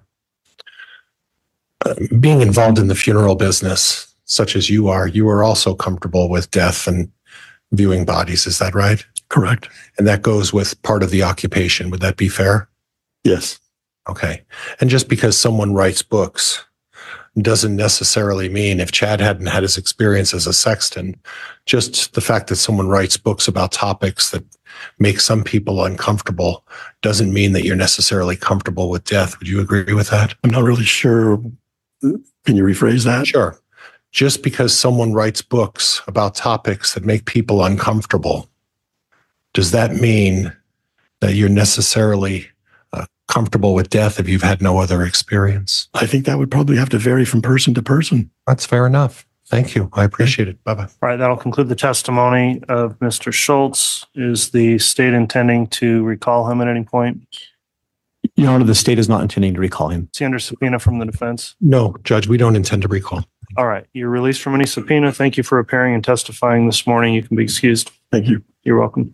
Being involved in the funeral business, such as you are also comfortable with death and viewing bodies. Is that right? Correct. And that goes with part of the occupation. Would that be fair? Yes. Okay. And just because someone writes books doesn't necessarily mean, if Chad hadn't had his experience as a sexton, just the fact that someone writes books about topics that make some people uncomfortable doesn't mean that you're necessarily comfortable with death. Would you agree with that? I'm not really sure. Can you rephrase that? Sure. Just because someone writes books about topics that make people uncomfortable, does that mean that you're necessarily comfortable with death if you've had no other experience? I think that would probably have to vary from person to person. That's fair enough. Thank you. I appreciate it. Bye-bye. All right. That'll conclude the testimony of Mr. Schultz. Is the state intending to recall him at any point? Your Honor, the state is not intending to recall him. Is he under subpoena from the defense? No, Judge, we don't intend to recall. All right. You're released from any subpoena. Thank you for appearing and testifying this morning. You can be excused. Thank you. You're welcome.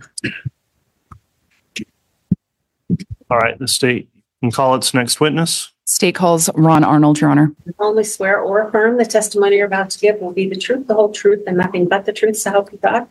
All right. The state can call its next witness. State calls Ron Arnold, Your Honor. You only swear or affirm the testimony you're about to give will be the truth, the whole truth, and nothing but the truth, so help you God.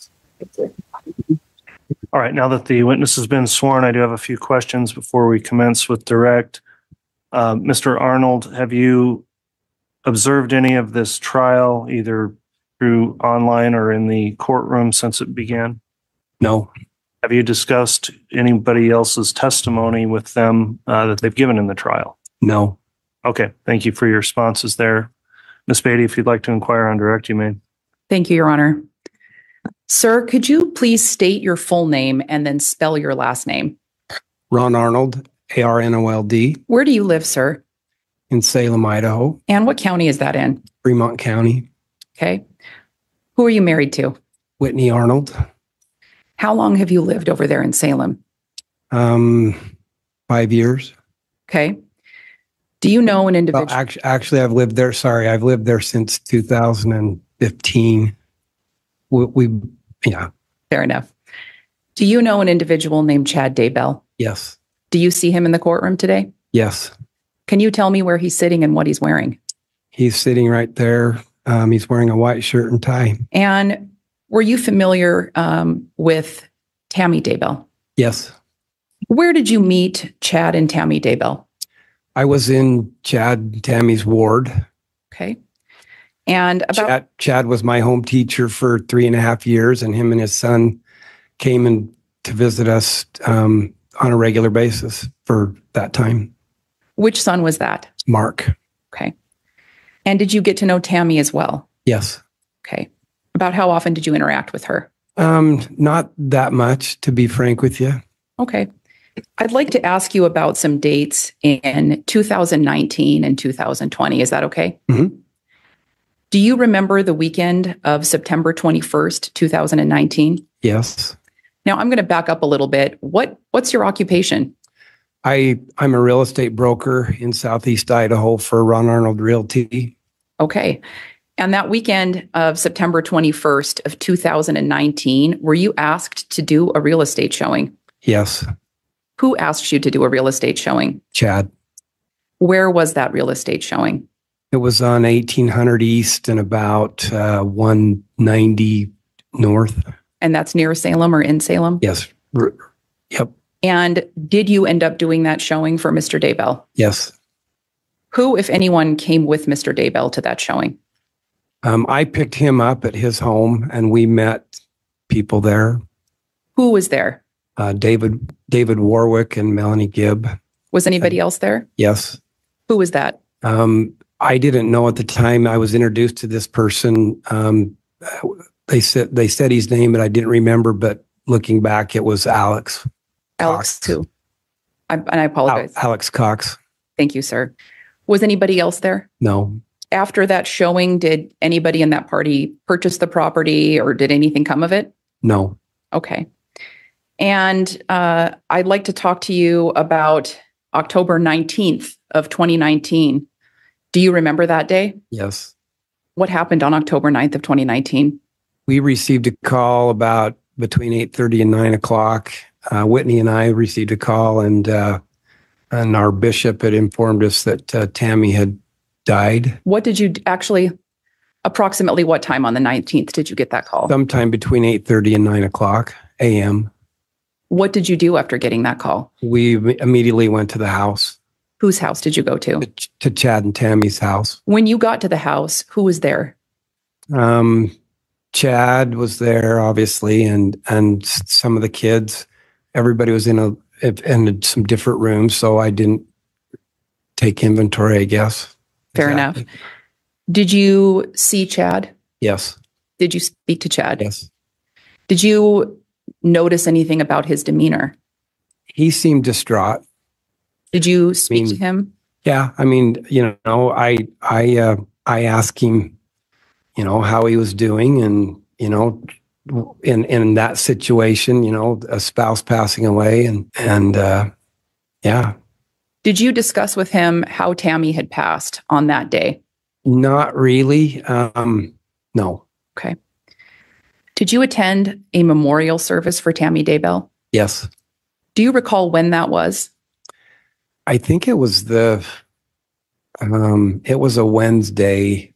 All right. Now that the witness has been sworn, I do have a few questions before we commence with direct. Mr. Arnold, have you observed any of this trial, either through online or in the courtroom since it began? No. Have you discussed anybody else's testimony with them that they've given in the trial? No. Okay. Thank you for your responses there. Ms. Beatty, if you'd like to inquire on direct, you may. Thank you, Your Honor. Sir, could you please state your full name and then spell your last name? Ron Arnold, Arnold. Where do you live, sir? In Salem, Idaho. And what county is that in? Fremont County. Okay. Who are you married to? Whitney Arnold. How long have you lived over there in Salem? 5 years. Okay. Do you know an individual? Well, actually, I've lived there. Sorry, I've lived there since 2015. Yeah. Fair enough. Do you know an individual named Chad Daybell? Yes. Do you see him in the courtroom today? Yes. Can you tell me where he's sitting and what he's wearing? He's sitting right there. He's wearing a white shirt and tie. And were you familiar with Tammy Daybell? Yes. Where did you meet Chad and Tammy Daybell? I was in Chad and Tammy's ward. Okay. And about Chad was my home teacher for 3.5 years, and him and his son came in to visit us on a regular basis for that time. Which son was that? Mark. Okay. And did you get to know Tammy as well? Yes. Okay. About how often did you interact with her? Not that much, to be frank with you. Okay. I'd like to ask you about some dates in 2019 and 2020. Is that okay? Mm-hmm. Do you remember the weekend of September 21st, 2019? Yes. Now, I'm going to back up a little bit. What's your occupation? I'm a real estate broker in Southeast Idaho for Ron Arnold Realty. Okay. And that weekend of September 21st of 2019, were you asked to do a real estate showing? Yes. Who asked you to do a real estate showing? Chad. Where was that real estate showing? It was on 1800 East and about 190 North. And that's near Salem or in Salem? Yes. Yep. And did you end up doing that showing for Mr. Daybell? Yes. Who, if anyone, came with Mr. Daybell to that showing? I picked him up at his home, and we met people there. Who was there? David Warwick and Melanie Gibb. Was anybody else there? Yes. Who was that? I didn't know at the time. I was introduced to this person. They said his name, but I didn't remember. But looking back, it was Alex. Alex too. And I apologize. Alex Cox. Thank you, sir. Was anybody else there? No. After that showing, did anybody in that party purchase the property or did anything come of it? No. Okay. And I'd like to talk to you about October 19th of 2019. Do you remember that day? Yes. What happened on October 9th of 2019? We received a call about between 8:30 and 9 o'clock. Whitney and I received a call, and our bishop had informed us that Tammy had died. What did you actually, approximately what time on the 19th did you get that call? Sometime between 8:30 and 9 o'clock a.m. What did you do after getting that call? We immediately went to the house. Whose house did you go to? To Chad and Tammy's house. When you got to the house, who was there? Chad was there, obviously, and some of the kids. Everybody was in some different rooms, so I didn't take inventory, I guess. Fair enough. Did you see Chad? Yes. Did you speak to Chad? Yes. Did you notice anything about his demeanor? He seemed distraught. Did you speak to him? Yeah. I mean, I asked him, how he was doing, and, in that situation, a spouse passing away and yeah. Did you discuss with him how Tammy had passed on that day? Not really. No. Okay. Did you attend a memorial service for Tammy Daybell? Yes. Do you recall when that was? I think it was it was a Wednesday.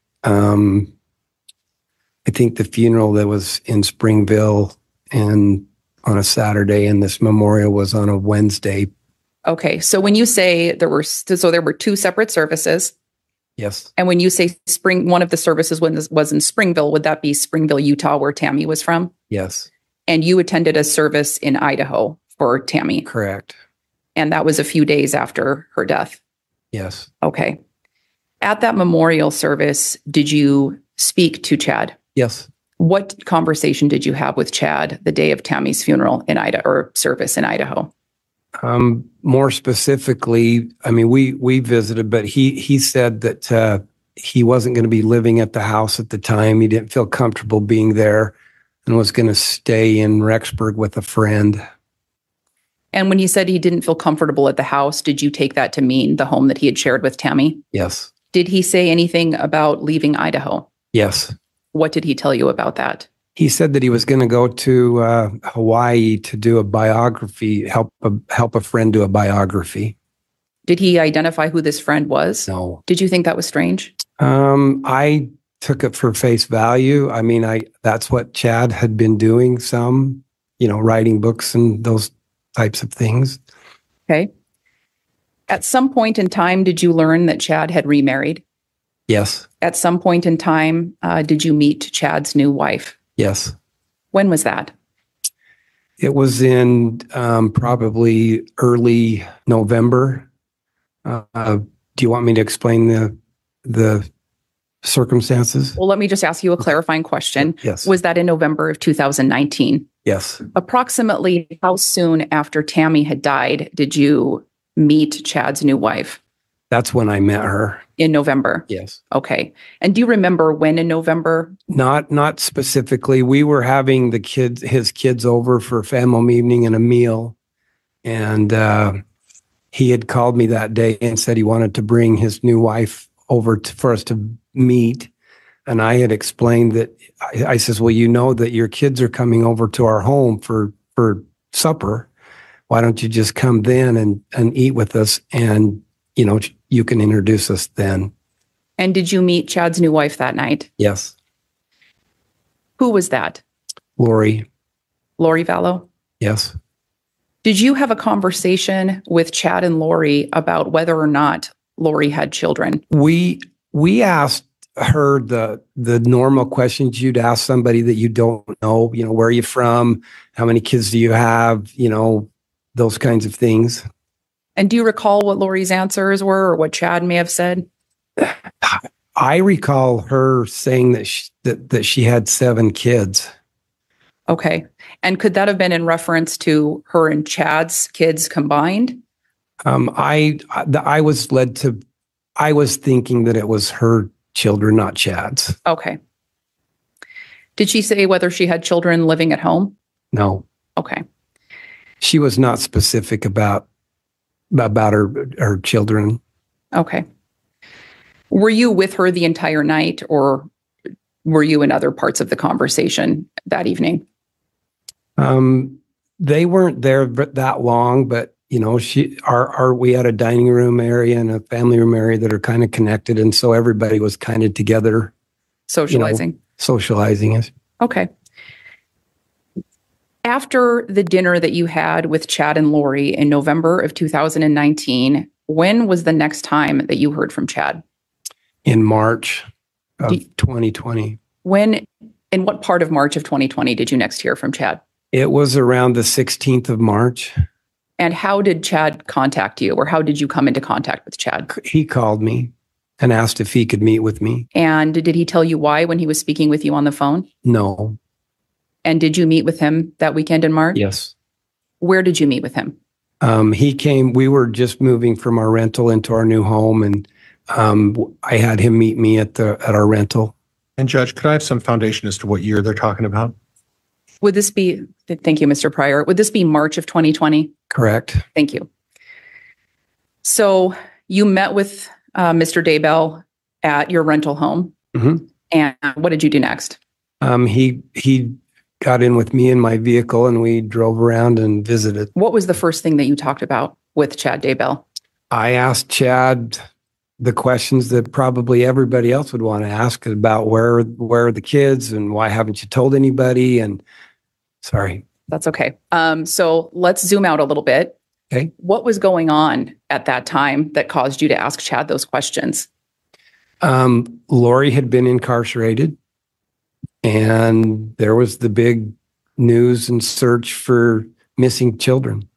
I think the funeral that was in Springville and on a Saturday, and this memorial was on a Wednesday. Okay. So when you say there were two separate services. Yes. And when you say one of the services was in Springville, would that be Springville, Utah, where Tammy was from? Yes. And you attended a service in Idaho for Tammy? Correct. And that was a few days after her death? Yes. Okay. At that memorial service, did you speak to Chad? Yes. What conversation did you have with Chad the day of Tammy's funeral in Idaho, or service in Idaho? More specifically, I mean, we visited, but he said that he wasn't going to be living at the house at the time. He didn't feel comfortable being there and was going to stay in Rexburg with a friend. And when he said he didn't feel comfortable at the house, did you take that to mean the home that he had shared with Tammy? Yes. Did he say anything about leaving Idaho? Yes. What did he tell you about that? He said that he was going to go to Hawaii to do a biography, help a friend do a biography. Did he identify who this friend was? No. Did you think that was strange? I took it for face value. I mean, that's what Chad had been doing, writing books and those types of things. Okay. At some point in time, did you learn that Chad had remarried? Yes. At some point in time, did you meet Chad's new wife? Yes. When was that? It was in probably early November. Do you want me to explain the circumstances? Well, let me just ask you a clarifying question. Yes. Was that in November of 2019? Yes. Approximately how soon after Tammy had died did you meet Chad's new wife? That's when I met her. In November? Yes. Okay. And do you remember when in November? Not specifically. We were having his kids over for a family evening and a meal. And he had called me that day and said he wanted to bring his new wife over for us to meet. And I had explained that, I says, well, you know that your kids are coming over to our home for supper. Why don't you just come then and eat with us, and you can introduce us then. And did you meet Chad's new wife that night? Yes. Who was that? Lori. Lori Vallow? Yes. Did you have a conversation with Chad and Lori about whether or not Lori had children? We asked her the normal questions you'd ask somebody that you don't know, where are you from? How many kids do you have? Those kinds of things. And do you recall what Lori's answers were, or what Chad may have said? I recall her saying that she had 7 kids. Okay. And could that have been in reference to her and Chad's kids combined? I was thinking that it was her children, not Chad's. Okay. Did she say whether she had children living at home? No. Okay. She was not specific about her children. Okay. Were you with her the entire night, or were you in other parts of the conversation that evening? They weren't there that long, but you know, we had a dining room area and a family room area that are kind of connected, and so everybody was kind of together, socializing. Socializing. Okay. After the dinner that you had with Chad and Lori in November of 2019, when was the next time that you heard from Chad? In March of 2020. In what part of March of 2020 did you next hear from Chad? It was around the 16th of March. And how did Chad contact you, or how did you come into contact with Chad? He called me and asked if he could meet with me. And did he tell you why when he was speaking with you on the phone? No. And did you meet with him that weekend in March? Yes. Where did you meet with him? He came, we were just moving from our rental into our new home, and I had him meet me at our rental. And Judge, could I have some foundation as to what year they're talking about? Would this be, thank you, Mr. Pryor. Would this be March of 2020? Correct. Thank you. So you met with Mr. Daybell at your rental home. Mm-hmm. And what did you do next? He got in with me in my vehicle and we drove around and visited. What was the first thing that you talked about with Chad Daybell? I asked Chad the questions that probably everybody else would want to ask about where are the kids and why haven't you told anybody? And sorry. That's okay. So let's zoom out a little bit. Okay. What was going on at that time that caused you to ask Chad those questions? Lori had been incarcerated, and there was the big news and search for missing children.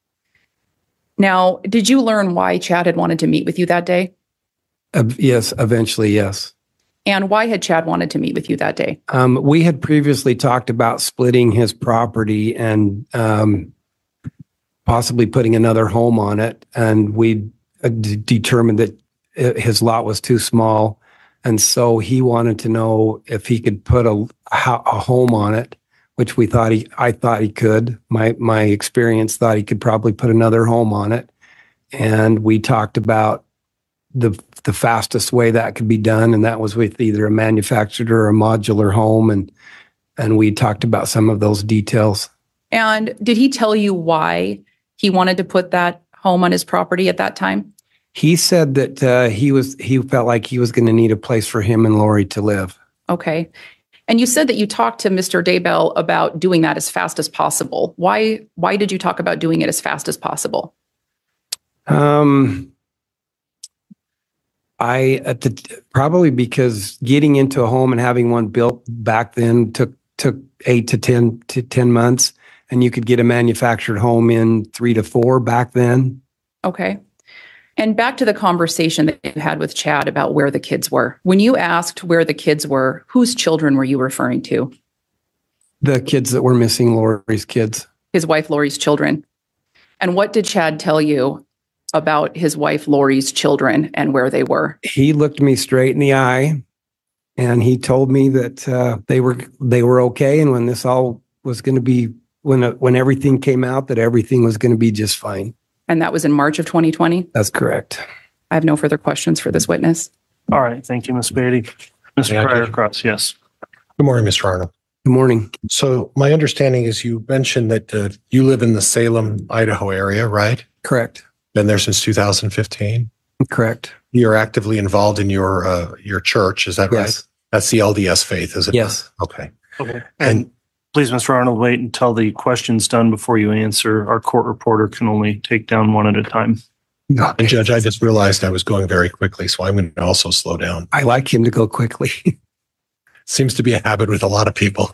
Now, did you learn why Chad had wanted to meet with you that day? Yes, eventually, yes. And why had Chad wanted to meet with you that day? We had previously talked about splitting his property and possibly putting another home on it. And we determined that his lot was too small. And so he wanted to know if he could put a home on it, which I thought he could. My experience thought he could probably put another home on it. And we talked about the fastest way that could be done, and that was with either a manufactured or a modular home, and we talked about some of those details. And did he tell you why he wanted to put that home on his property at that time? He said that he felt like he was going to need a place for him and Lori to live. Okay. And you said that you talked to Mr. Daybell about doing that as fast as possible. Why did you talk about doing it as fast as possible? Probably because getting into a home and having one built back then took 8 to 10 months, and you could get a manufactured home in 3 to 4 back then. Okay. And back to the conversation that you had with Chad about where the kids were. When you asked where the kids were, whose children were you referring to? The kids that were missing, Lori's kids. His wife Lori's children. And what did Chad tell you about his wife Lori's children and where they were? He looked me straight in the eye, and he told me that they were okay, and when this all was going to be, when everything came out, that everything was going to be just fine. And that was in March of 2020? That's correct. I have no further questions for this witness. All right. Thank you, Ms. Beatty. Mr. Pryor-Cross, yes. Good morning, Mr. Arnold. Good morning. So my understanding is you mentioned that you live in the Salem, Idaho area, right? Correct. Been there since 2015? Correct. You're actively involved in your church, is that right? Yes. That's the LDS faith, is it? Yes. Okay. Okay. And please, Mr. Arnold, wait until the question's done before you answer. Our court reporter can only take down one at a time. Okay. And Judge, I just realized I was going very quickly, so I'm going to also slow down. I like him to go quickly. Seems to be a habit with a lot of people.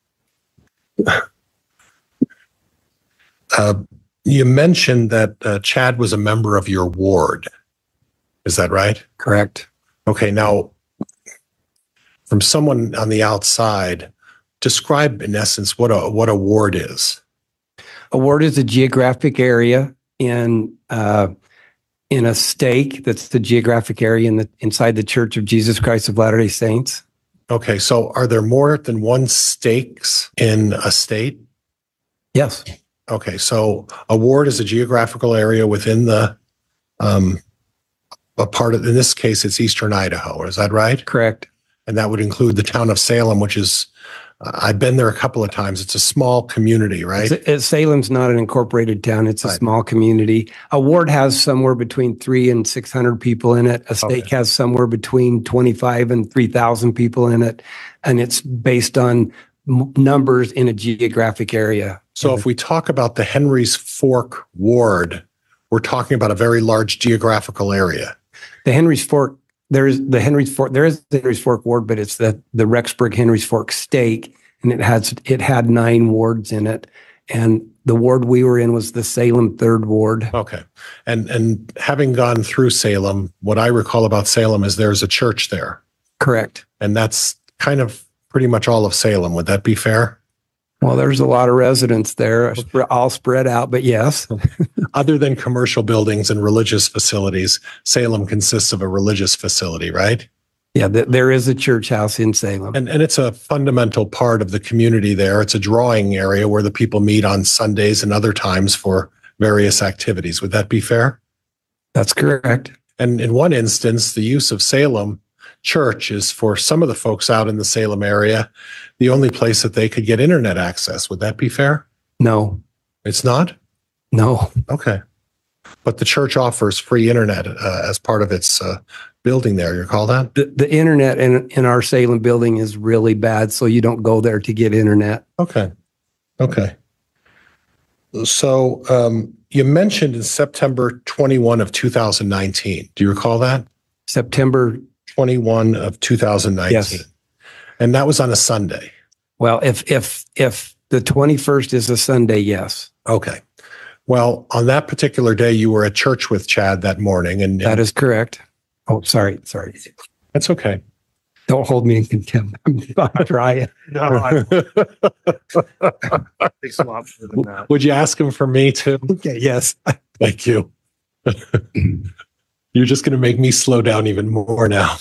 You mentioned that Chad was a member of your ward. Is that right? Correct. Okay. Now, from someone on the outside, describe in essence what a ward is. A ward is a geographic area in a stake that's the geographic area inside the Church of Jesus Christ of Latter-day Saints. Okay, so are there more than one stakes in a state? Yes. Okay, so a ward is a geographical area within the a part of, in this case, it's Eastern Idaho. Is that right? Correct. And that would include the town of Salem, which is, I've been there a couple of times. It's a small community, right? Salem's not an incorporated town. It's a small community. A ward has somewhere between 300 and 600 people in it. A stake has somewhere between 25 and 3,000 people in it. And it's based on numbers in a geographic area. So if we talk about the Henry's Fork ward, we're talking about a very large geographical area. The Henry's Fork, there is the Henry's Fork ward, but it's the Rexburg Henry's Fork stake, and it had 9 wards in it. And the ward we were in was the Salem 3rd Ward. Okay. And having gone through Salem, what I recall about Salem is there's a church there. Correct. And that's kind of pretty much all of Salem. Would that be fair? Well, there's a lot of residents there, all spread out, but yes. Other than commercial buildings and religious facilities, Salem consists of a religious facility, right? Yeah, there is a church house in Salem. And it's a fundamental part of the community there. It's a drawing area where the people meet on Sundays and other times for various activities. Would that be fair? That's correct. And in one instance, the use of Salem Church is, for some of the folks out in the Salem area, the only place that they could get internet access. Would that be fair? No. It's not? No. Okay. But the church offers free internet as part of its building there. You recall that? The internet in our Salem building is really bad, so you don't go there to get internet. Okay. Okay. So you mentioned in September 21 of 2019. Do you recall that? September 21 of 2019. Yes. And that was on a Sunday. Well, if the 21st is a Sunday, yes. Okay. Well, on that particular day, you were at church with Chad that morning. And that is correct. Oh, sorry. That's okay. Don't hold me in contempt. I'm trying. No, takes a lot more than that. Would you ask him for me too? Okay, yes. Thank you. You're just going to make me slow down even more now.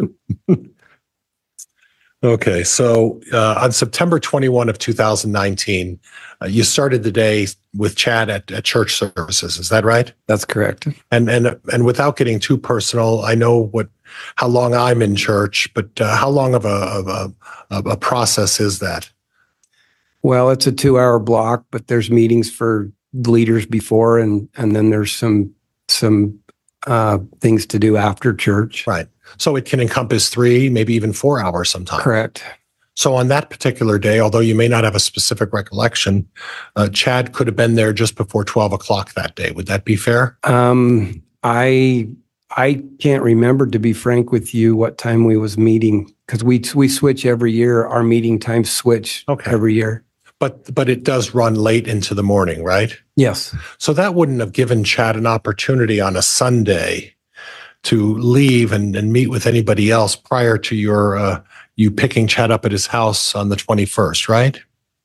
Okay, so on September 21 of 2019, you started the day with Chad at church services. Is that right? That's correct. And without getting too personal, I know how long I'm in church, but how long of a process is that? Well, it's a 2-hour block, but there's meetings for leaders before, and then there's some things to do after church. Right. So it can encompass 3, maybe even 4 hours sometimes. Correct. So on that particular day, although you may not have a specific recollection, Chad could have been there just before 12 o'clock that day. Would that be fair? I can't remember, to be frank with you, what time we was meeting, because we switch every year. Our meeting times switch every year. But it does run late into the morning, right? Yes. So that wouldn't have given Chad an opportunity on a Sunday to leave and meet with anybody else prior to you picking Chad up at his house on the 21st, right?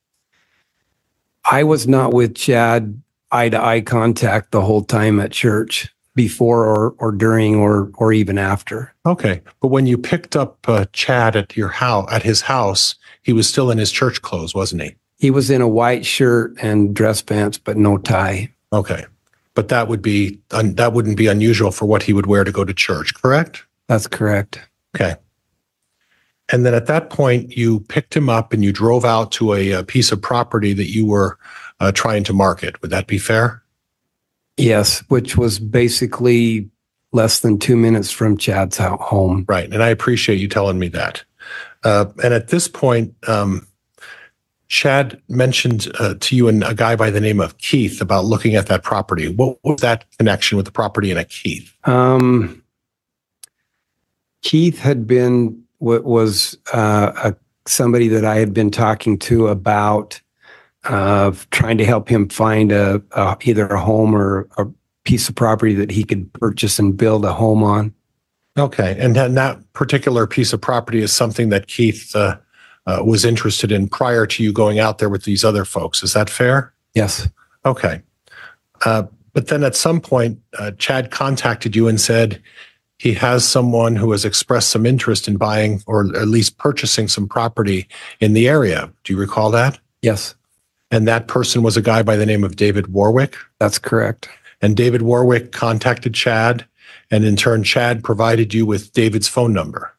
I was not with Chad eye-to-eye contact the whole time at church, before or during or even after. Okay. But when you picked up Chad at his house, he was still in his church clothes, wasn't he? He was in a white shirt and dress pants, but no tie. Okay. But that wouldn't be unusual for what he would wear to go to church, correct? That's correct. Okay. And then at that point, you picked him up and you drove out to a piece of property that you were trying to market. Would that be fair? Yes, which was basically less than 2 minutes from Chad's home. Right. And I appreciate you telling me that. And at this point, Chad mentioned to you and a guy by the name of Keith about looking at that property. What was that connection with the property and a Keith? Keith had been somebody that I had been talking to about trying to help him find either a home or a piece of property that he could purchase and build a home on. Okay. And then that particular piece of property is something that Keith was interested in prior to you going out there with these other folks. Is that fair? Yes. Okay. But then at some point, Chad contacted you and said he has someone who has expressed some interest in buying or at least purchasing some property in the area. Do you recall that? Yes. And that person was a guy by the name of David Warwick? That's correct. And David Warwick contacted Chad, and in turn, Chad provided you with David's phone number.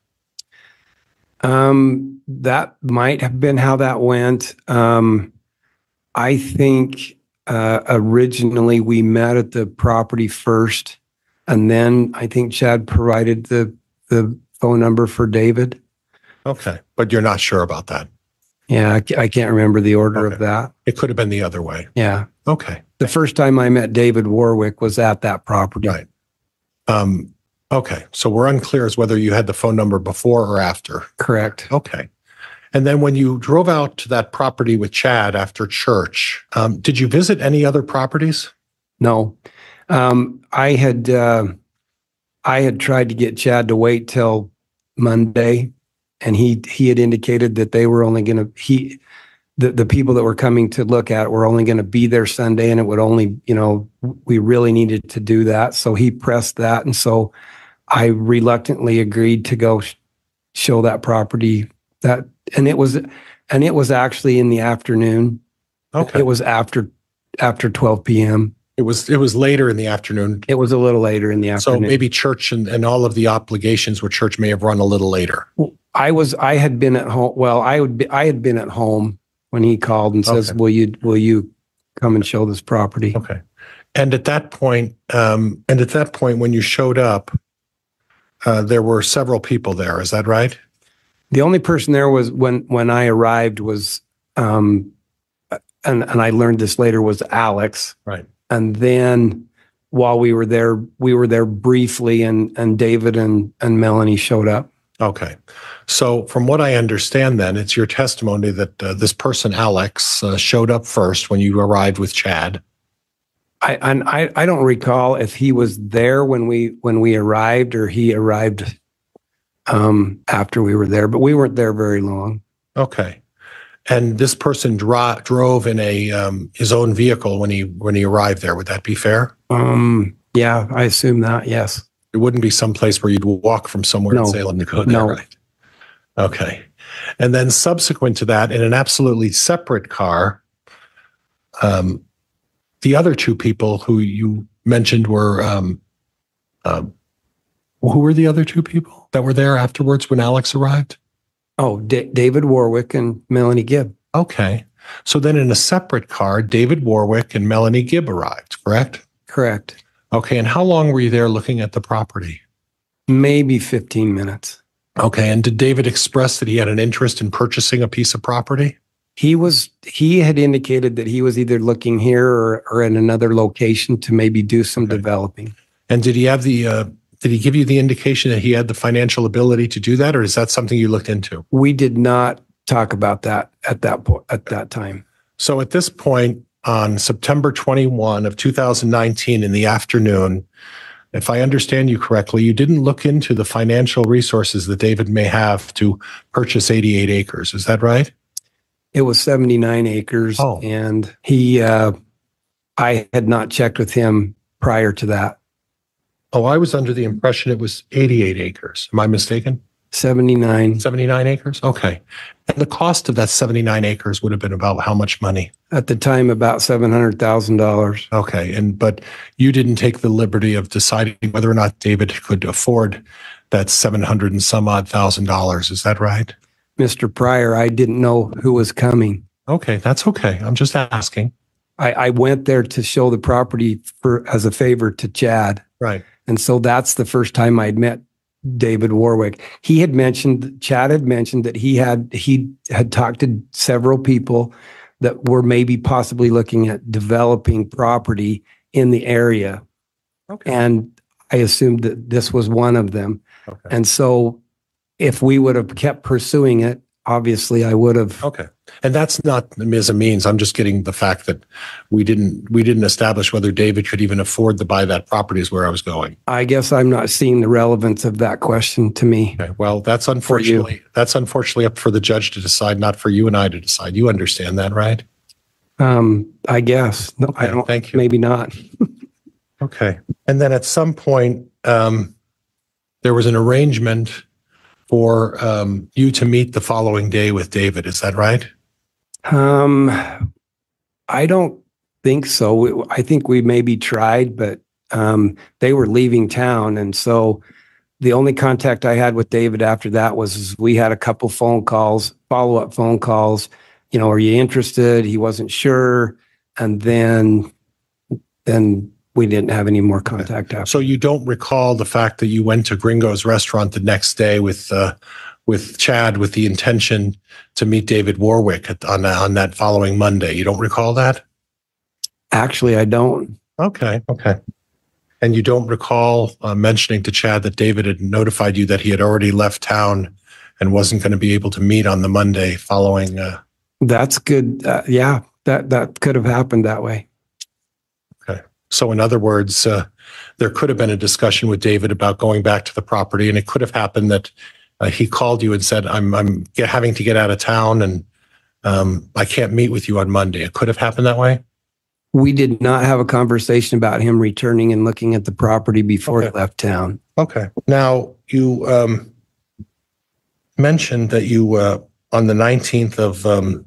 That might have been how that went. I think originally we met at the property first, and then I think Chad provided the phone number for David. Okay, but you're not sure about that. Yeah, I can't remember the order of that. It could have been the other way. Yeah. Okay. The first time I met David Warwick was at that property. Right. Okay. So we're unclear as whether you had the phone number before or after. Correct. Okay. And then when you drove out to that property with Chad after church, did you visit any other properties? No. I had tried to get Chad to wait till Monday, and he had indicated that they were only going to, the people that were coming to look at it were only going to be there Sunday, and it would only, we really needed to do that. So he pressed that. And so I reluctantly agreed to go show that property and it was actually in the afternoon. Okay. It was after 12 p.m. It was later in the afternoon. It was a little later in the afternoon. So maybe church and all of the obligations with church may have run a little later. I had been at home. Well, I had been at home when he called and says, "Will you come and show this property?" Okay. And at that point, when you showed up, there were several people there. Is that right? The only person there was when I arrived was, and I learned this later, was Alex. Right. And then while we were there briefly, and David and Melanie showed up. Okay. So from what I understand then, it's your testimony that this person, Alex, showed up first when you arrived with Chad. I don't recall if he was there when we arrived or he arrived after we were there, but we weren't there very long. Okay. And this person drove in his own vehicle when he arrived there. Would that be fair? Yeah, I assume that. Yes. It wouldn't be someplace where you'd walk from somewhere in Salem to go there, no. right? Okay. And then subsequent to that, in an absolutely separate car, the other two people who you mentioned were, who were the other two people that were there afterwards when Alex arrived? Oh, David Warwick and Melanie Gibb. Okay. So then in a separate car, David Warwick and Melanie Gibb arrived, correct? Correct. Okay. And how long were you there looking at the property? Maybe 15 minutes. Okay. And did David express that he had an interest in purchasing a piece of property? He had indicated that he was either looking here or in another location to maybe do some developing. And did he have did he give you the indication that he had the financial ability to do that, or is that something you looked into? We did not talk about that at that time. So at this point, on September 21 of 2019 in the afternoon, if I understand you correctly, you didn't look into the financial resources that David may have to purchase 88 acres. Is that right? It was 79 acres, and I had not checked with him prior to that. Oh, I was under the impression it was 88 acres. Am I mistaken? 79. 79 acres? Okay. And the cost of that 79 acres would have been about how much money? At the time, about $700,000. Okay. But you didn't take the liberty of deciding whether or not David could afford that $700 and some odd $1,000. Is that right? Mr. Pryor, I didn't know who was coming. Okay. That's okay. I'm just asking. I went there to show the property as a favor to Chad. Right. And so that's the first time I'd met David Warwick. Chad had mentioned that he had talked to several people that were maybe possibly looking at developing property in the area. Okay. And I assumed that this was one of them. Okay. And so if we would have kept pursuing it, obviously I would have. Okay. And that's not as a means. I'm just getting the fact that we didn't establish whether David could even afford to buy that property is where I was going. I guess I'm not seeing the relevance of that question to me. Okay. Well, that's unfortunately up for the judge to decide, not for you and I to decide. You understand that, right? I guess. No, Okay, I don't. thank you. Maybe not. Okay. And then at some point, there was an arrangement for you to meet the following day with David. Is that right? I don't think so. I think we maybe tried, but they were leaving town. And so the only contact I had with David after that was we had a couple phone calls, follow-up phone calls. You know, are you interested? He wasn't sure. And then we didn't have any more contact after. So you don't recall the fact that you went to Gringo's restaurant the next day with Chad with the intention to meet David Warwick on that following Monday. You don't recall that? Actually, I don't. Okay. And you don't recall mentioning to Chad that David had notified you that he had already left town and wasn't going to be able to meet on the Monday following. That's good. Yeah, that could have happened that way. Okay. So in other words, there could have been a discussion with David about going back to the property, and it could have happened that he called you and said, I'm having to get out of town and I can't meet with you on Monday. It could have happened that way? We did not have a conversation about him returning and looking at the property before he left town. Okay. Now, you mentioned that you, on the 19th of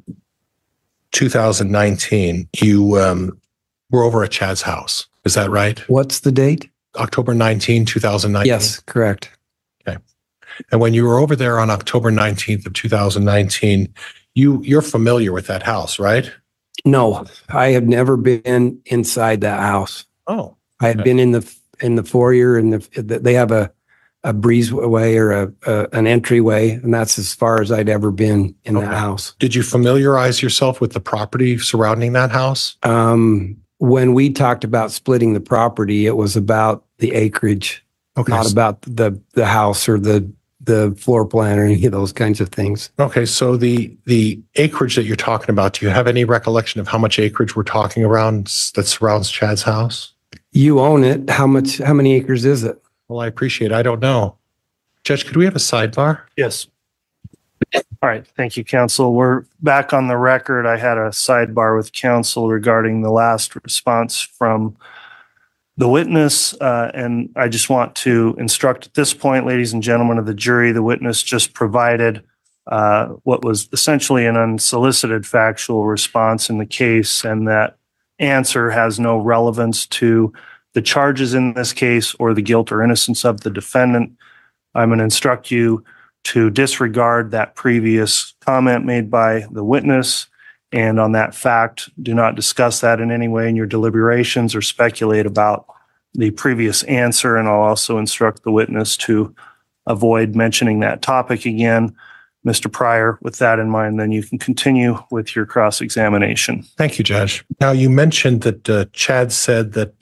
2019, you were over at Chad's house. Is that right? What's the date? October 19, 2019? Yes, correct. Okay. And when you were over there on October 19th of 2019, you're familiar with that house, right? No, I have never been inside that house. Oh. I had been in the foyer, and they have a breezeway or an entryway, and that's as far as I'd ever been in that house. Did you familiarize yourself with the property surrounding that house? When we talked about splitting the property, it was about the acreage, not about the house or the floor plan or any of those kinds of things. Okay, so the acreage that you're talking about, do you have any recollection of how much acreage we're talking around that surrounds Chad's house? You own it. How many acres is it? Well, I appreciate it. I don't know. Judge, could we have a sidebar? Yes. All right. Thank you, counsel. We're back on the record. I had a sidebar with counsel regarding the last response from the witness, and I just want to instruct at this point, ladies and gentlemen of the jury, the witness just provided what was essentially an unsolicited factual response in the case, and that answer has no relevance to the charges in this case or the guilt or innocence of the defendant. I'm going to instruct you to disregard that previous comment made by the witness, and on that fact, do not discuss that in any way in your deliberations or speculate about the previous answer. And I'll also instruct the witness to avoid mentioning that topic again. Mr. Pryor, with that in mind, then you can continue with your cross-examination. Thank you, Judge. Now, you mentioned that Chad said that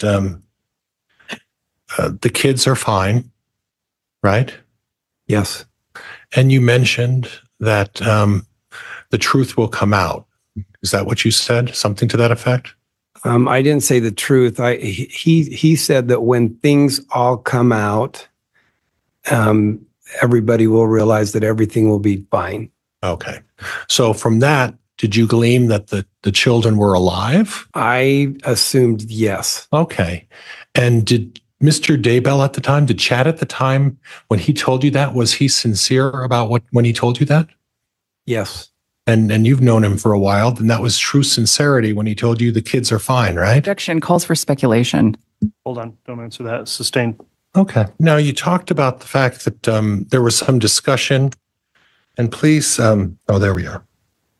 the kids are fine, right? Yes. And you mentioned that the truth will come out. Is that what you said? Something to that effect? I didn't say the truth. He said that when things all come out, everybody will realize that everything will be fine. Okay. So from that, did you glean that the children were alive? I assumed yes. Okay. And did Mr. Daybell at the time, did Chad at the time, when he told you that, was he sincere about when he told you that? Yes. And you've known him for a while, then that was true sincerity when he told you the kids are fine, right? Objection calls for speculation. Hold on. Don't answer that. Sustained. Okay. Now, you talked about the fact that there was some discussion, and please, there we are.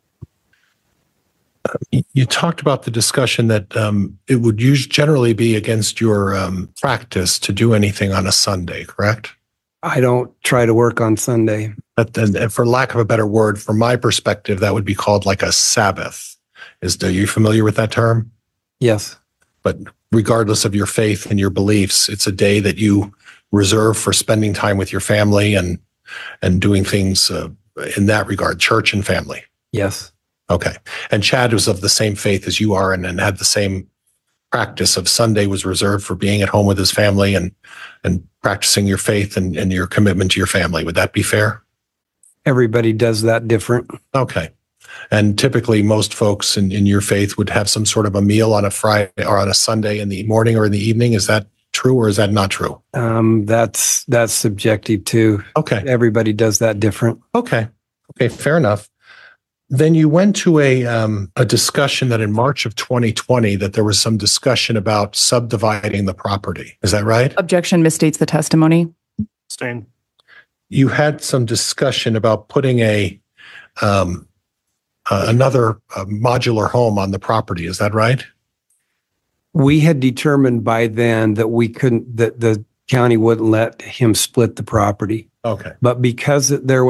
You talked about the discussion that it would generally be against your practice to do anything on a Sunday, correct? I don't try to work on Sunday. And for lack of a better word, from my perspective, that would be called like a Sabbath. Are you familiar with that term? Yes. But regardless of your faith and your beliefs, it's a day that you reserve for spending time with your family and doing things in that regard, church and family? Yes. Okay. And Chad was of the same faith as you are and had the same practice of Sunday was reserved for being at home with his family and practicing your faith and your commitment to your family. Would that be fair? Everybody does that different. Okay. And typically most folks in your faith would have some sort of a meal on a Friday or on a Sunday in the morning or in the evening. Is that true or is that not true? That's subjective too. Okay. Everybody does that different. Okay. Okay. Fair enough. Then you went to a discussion that in March of 2020 that there was some discussion about subdividing the property. Is that right? Objection misstates the testimony. Abstain. You had some discussion about putting another modular home on the property. Is that right? We had determined by then that that the county wouldn't let him split the property. Okay. But because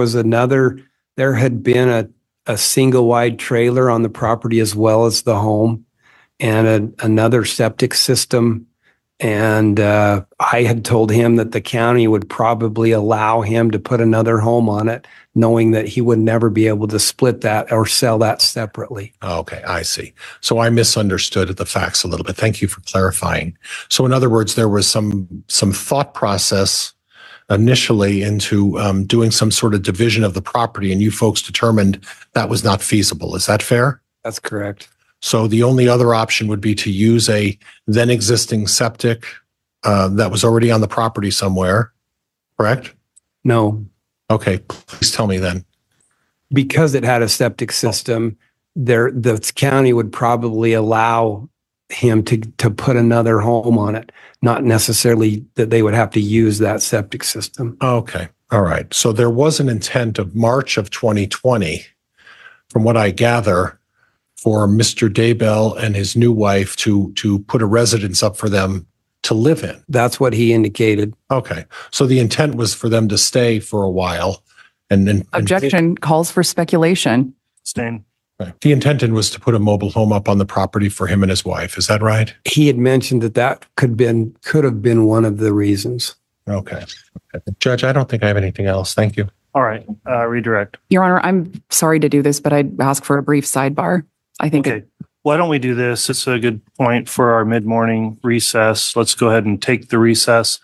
there had been a single wide trailer on the property as well as the home and another septic system. And I had told him that the county would probably allow him to put another home on it, knowing that he would never be able to split that or sell that separately. Okay, I see. So I misunderstood the facts a little bit. Thank you for clarifying. So in other words, there was some thought process initially into doing some sort of division of the property, and you folks determined that was not feasible. Is that fair? That's correct. So the only other option would be to use a then existing septic that was already on the property somewhere, correct? No. Okay, please tell me then. Because it had a septic system, the county would probably allow him to put another home on it, not necessarily that they would have to use that septic system. Okay. All right. So there was an intent of March of 2020, from what I gather, for Mr. Daybell and his new wife to put a residence up for them to live in. That's what he indicated. Okay. So the intent was for them to stay for a while. Objection calls for speculation. Abstain. Right. The intention was to put a mobile home up on the property for him and his wife. Is that right? He had mentioned that could have been one of the reasons. Okay. Judge, I don't think I have anything else. Thank you. All right. Redirect. Your Honor, I'm sorry to do this, but I'd ask for a brief sidebar. I think. Okay. Why don't we do this? It's a good point for our mid-morning recess. Let's go ahead and take the recess.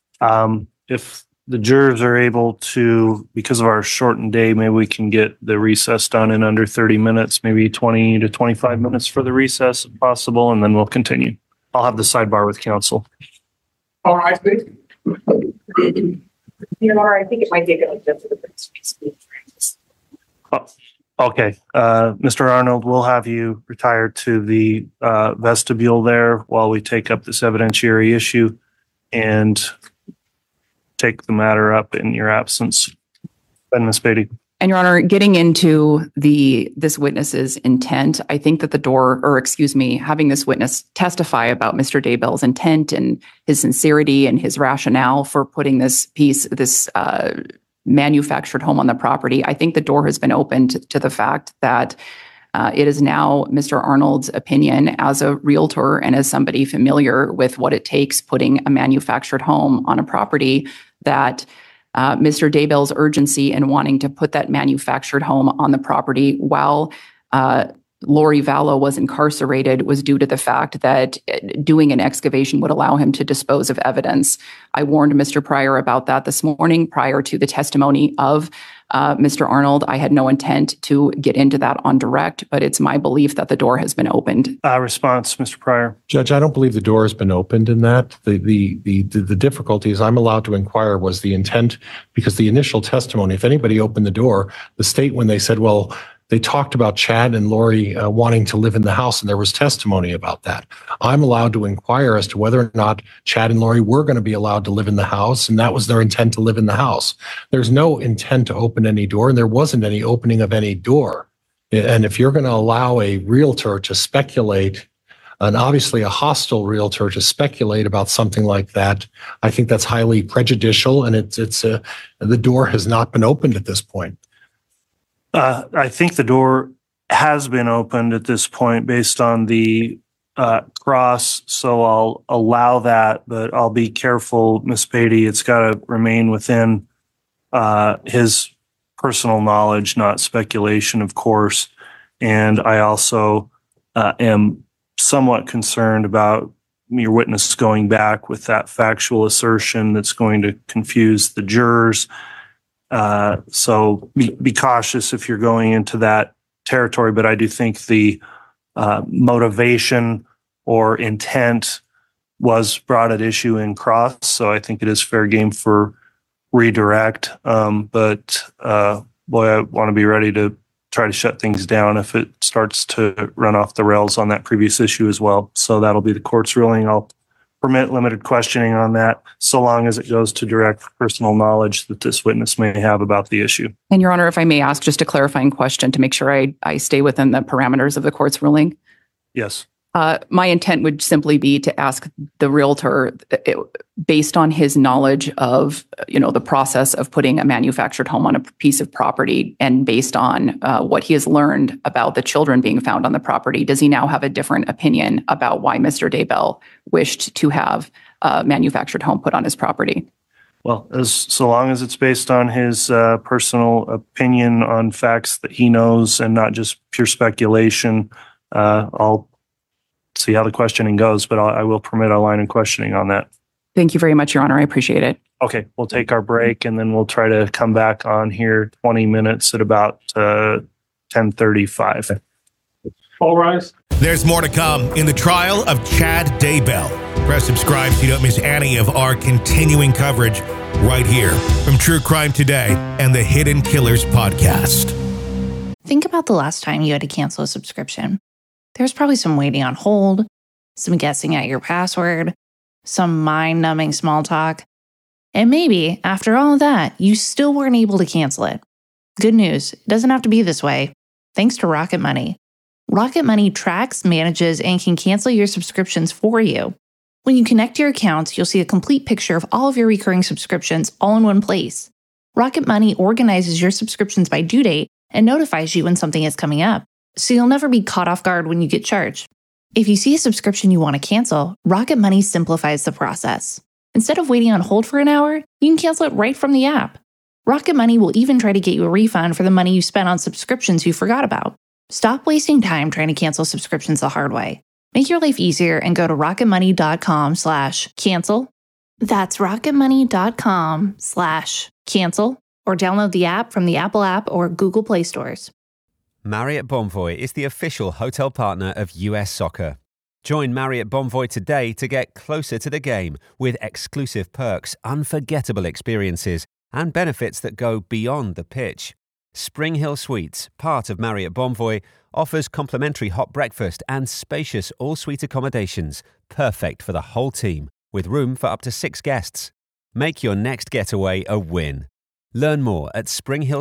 If the jurors are able to, because of our shortened day, maybe we can get the recess done in under 30 minutes, maybe 20 to 25 minutes for the recess if possible, and then we'll continue. I'll have the sidebar with counsel. All right, please. Your Honor, I think it might take a just for the piece. Okay. Mr. Arnold, we'll have you retire to the vestibule there while we take up this evidentiary issue and take the matter up in your absence. Ben, Ms. Beatty. And Your Honor, getting into this witness's intent, I think that having this witness testify about Mr. Daybell's intent and his sincerity and his rationale for putting this manufactured home on the property, I think the door has been opened to the fact that it is now Mr. Arnold's opinion as a realtor and as somebody familiar with what it takes putting a manufactured home on a property that Mr. Daybell's urgency in wanting to put that manufactured home on the property while Lori Vallow was incarcerated was due to the fact that doing an excavation would allow him to dispose of evidence. I warned Mr. Pryor about that this morning prior to the testimony of Mr. Arnold. I had no intent to get into that on direct, but it's my belief that the door has been opened. Response, Mr. Pryor. Judge, I don't believe the door has been opened in that. The difficulty is I'm allowed to inquire was the intent, because the initial testimony, if anybody opened the door, the state, when they said, well, they talked about Chad and Lori wanting to live in the house, and there was testimony about that. I'm allowed to inquire as to whether or not Chad and Lori were going to be allowed to live in the house, and that was their intent to live in the house. There's no intent to open any door, and there wasn't any opening of any door. And if you're going to allow a realtor to speculate, and obviously a hostile realtor to speculate about something like that, I think that's highly prejudicial, and the door has not been opened at this point. I think the door has been opened at this point based on the cross, so I'll allow that, but I'll be careful, Ms. Beatty. It's got to remain within his personal knowledge, not speculation, of course. And I also am somewhat concerned about your witness going back with that factual assertion that's going to confuse the jurors. So be cautious if you're going into that territory. But I do think the motivation or intent was brought at issue in cross. So I think it is fair game for redirect. But boy, I want to be ready to try to shut things down if it starts to run off the rails on that previous issue as well. So that'll be the court's ruling. I'll permit limited questioning on that, so long as it goes to direct personal knowledge that this witness may have about the issue. And Your Honor, if I may ask just a clarifying question to make sure I stay within the parameters of the court's ruling. Yes. My intent would simply be to ask the realtor, based on his knowledge of, the process of putting a manufactured home on a piece of property, and based on what he has learned about the children being found on the property, does he now have a different opinion about why Mr. Daybell wished to have a manufactured home put on his property? Well, so long as it's based on his personal opinion on facts that he knows and not just pure speculation, I'll see how the questioning goes, but I will permit a line of questioning on that. Thank you very much, Your Honor. I appreciate it. Okay, we'll take our break and then we'll try to come back on here 20 minutes at about 10:35. All rise. There's more to come in the trial of Chad Daybell. Press subscribe so you don't miss any of our continuing coverage right here from True Crime Today and the Hidden Killers podcast. Think about the last time you had to cancel a subscription. There's probably some waiting on hold, some guessing at your password, some mind-numbing small talk. And maybe, after all of that, you still weren't able to cancel it. Good news, it doesn't have to be this way. Thanks to Rocket Money. Rocket Money tracks, manages, and can cancel your subscriptions for you. When you connect your accounts, you'll see a complete picture of all of your recurring subscriptions all in one place. Rocket Money organizes your subscriptions by due date and notifies you when something is coming up, so you'll never be caught off guard when you get charged. If you see a subscription you want to cancel, Rocket Money simplifies the process. Instead of waiting on hold for an hour, you can cancel it right from the app. Rocket Money will even try to get you a refund for the money you spent on subscriptions you forgot about. Stop wasting time trying to cancel subscriptions the hard way. Make your life easier and go to rocketmoney.com/cancel. That's rocketmoney.com/cancel, or download the app from the Apple app or Google Play stores. Marriott Bonvoy is the official hotel partner of US Soccer. Join Marriott Bonvoy today to get closer to the game with exclusive perks, unforgettable experiences, and benefits that go beyond the pitch. Spring Hill Suites, part of Marriott Bonvoy, offers complimentary hot breakfast and spacious all-suite accommodations, perfect for the whole team, with room for up to 6 guests. Make your next getaway a win. Learn more at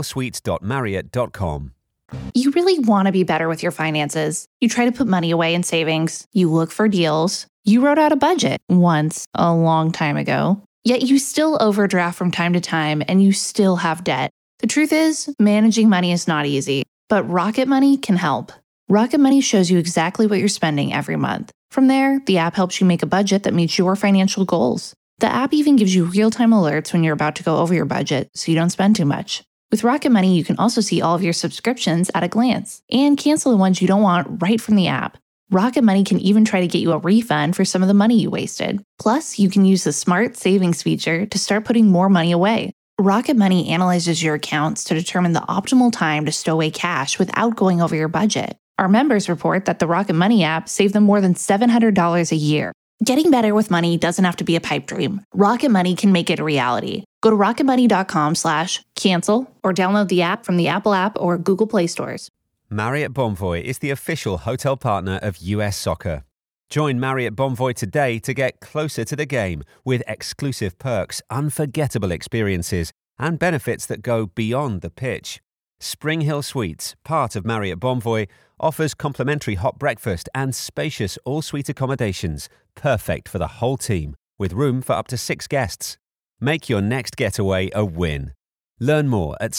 springhillsuites.marriott.com. You really want to be better with your finances. You try to put money away in savings. You look for deals. You wrote out a budget once, a long time ago. Yet you still overdraft from time to time and you still have debt. The truth is, managing money is not easy, but Rocket Money can help. Rocket Money shows you exactly what you're spending every month. From there, the app helps you make a budget that meets your financial goals. The app even gives you real-time alerts when you're about to go over your budget so you don't spend too much. With Rocket Money, you can also see all of your subscriptions at a glance and cancel the ones you don't want right from the app. Rocket Money can even try to get you a refund for some of the money you wasted. Plus, you can use the Smart Savings feature to start putting more money away. Rocket Money analyzes your accounts to determine the optimal time to stow away cash without going over your budget. Our members report that the Rocket Money app saved them more than $700 a year. Getting better with money doesn't have to be a pipe dream. Rocket Money can make it a reality. Go to rocketmoney.com/cancel or download the app from the Apple app or Google Play stores. Marriott Bonvoy is the official hotel partner of US Soccer. Join Marriott Bonvoy today to get closer to the game with exclusive perks, unforgettable experiences, and benefits that go beyond the pitch. Spring Hill Suites, part of Marriott Bonvoy, offers complimentary hot breakfast and spacious all-suite accommodations, perfect for the whole team, with room for up to 6 guests. Make your next getaway a win. Learn more at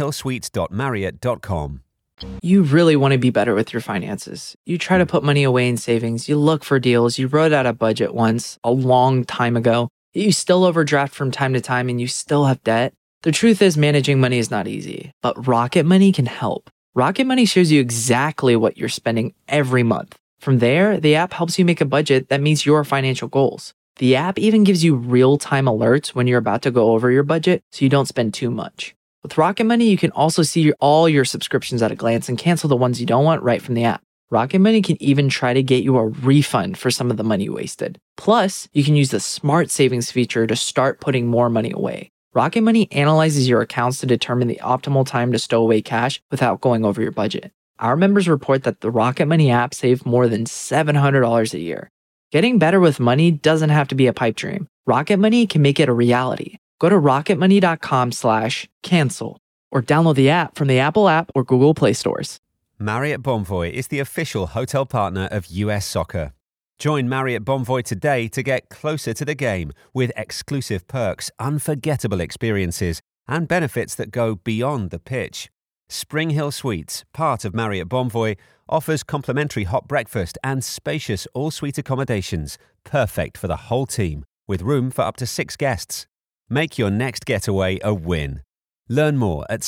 springhillsuites.marriott.com. You really want to be better with your finances. You try to put money away in savings. You look for deals. You wrote out a budget once, a long time ago. You still overdraft from time to time and you still have debt. The truth is, managing money is not easy, but Rocket Money can help. Rocket Money shows you exactly what you're spending every month. From there, the app helps you make a budget that meets your financial goals. The app even gives you real-time alerts when you're about to go over your budget so you don't spend too much. With Rocket Money, you can also see all your subscriptions at a glance and cancel the ones you don't want right from the app. Rocket Money can even try to get you a refund for some of the money you wasted. Plus, you can use the Smart Savings feature to start putting more money away. Rocket Money analyzes your accounts to determine the optimal time to stow away cash without going over your budget. Our members report that the Rocket Money app saved more than $700 a year. Getting better with money doesn't have to be a pipe dream. Rocket Money can make it a reality. Go to rocketmoney.com/cancel or download the app from the Apple app or Google Play stores. Marriott Bonvoy is the official hotel partner of US Soccer. Join Marriott Bonvoy today to get closer to the game with exclusive perks, unforgettable experiences, and benefits that go beyond the pitch. Spring Hill Suites, part of Marriott Bonvoy, offers complimentary hot breakfast and spacious all-suite accommodations, perfect for the whole team, with room for up to 6 guests. Make your next getaway a win. Learn more at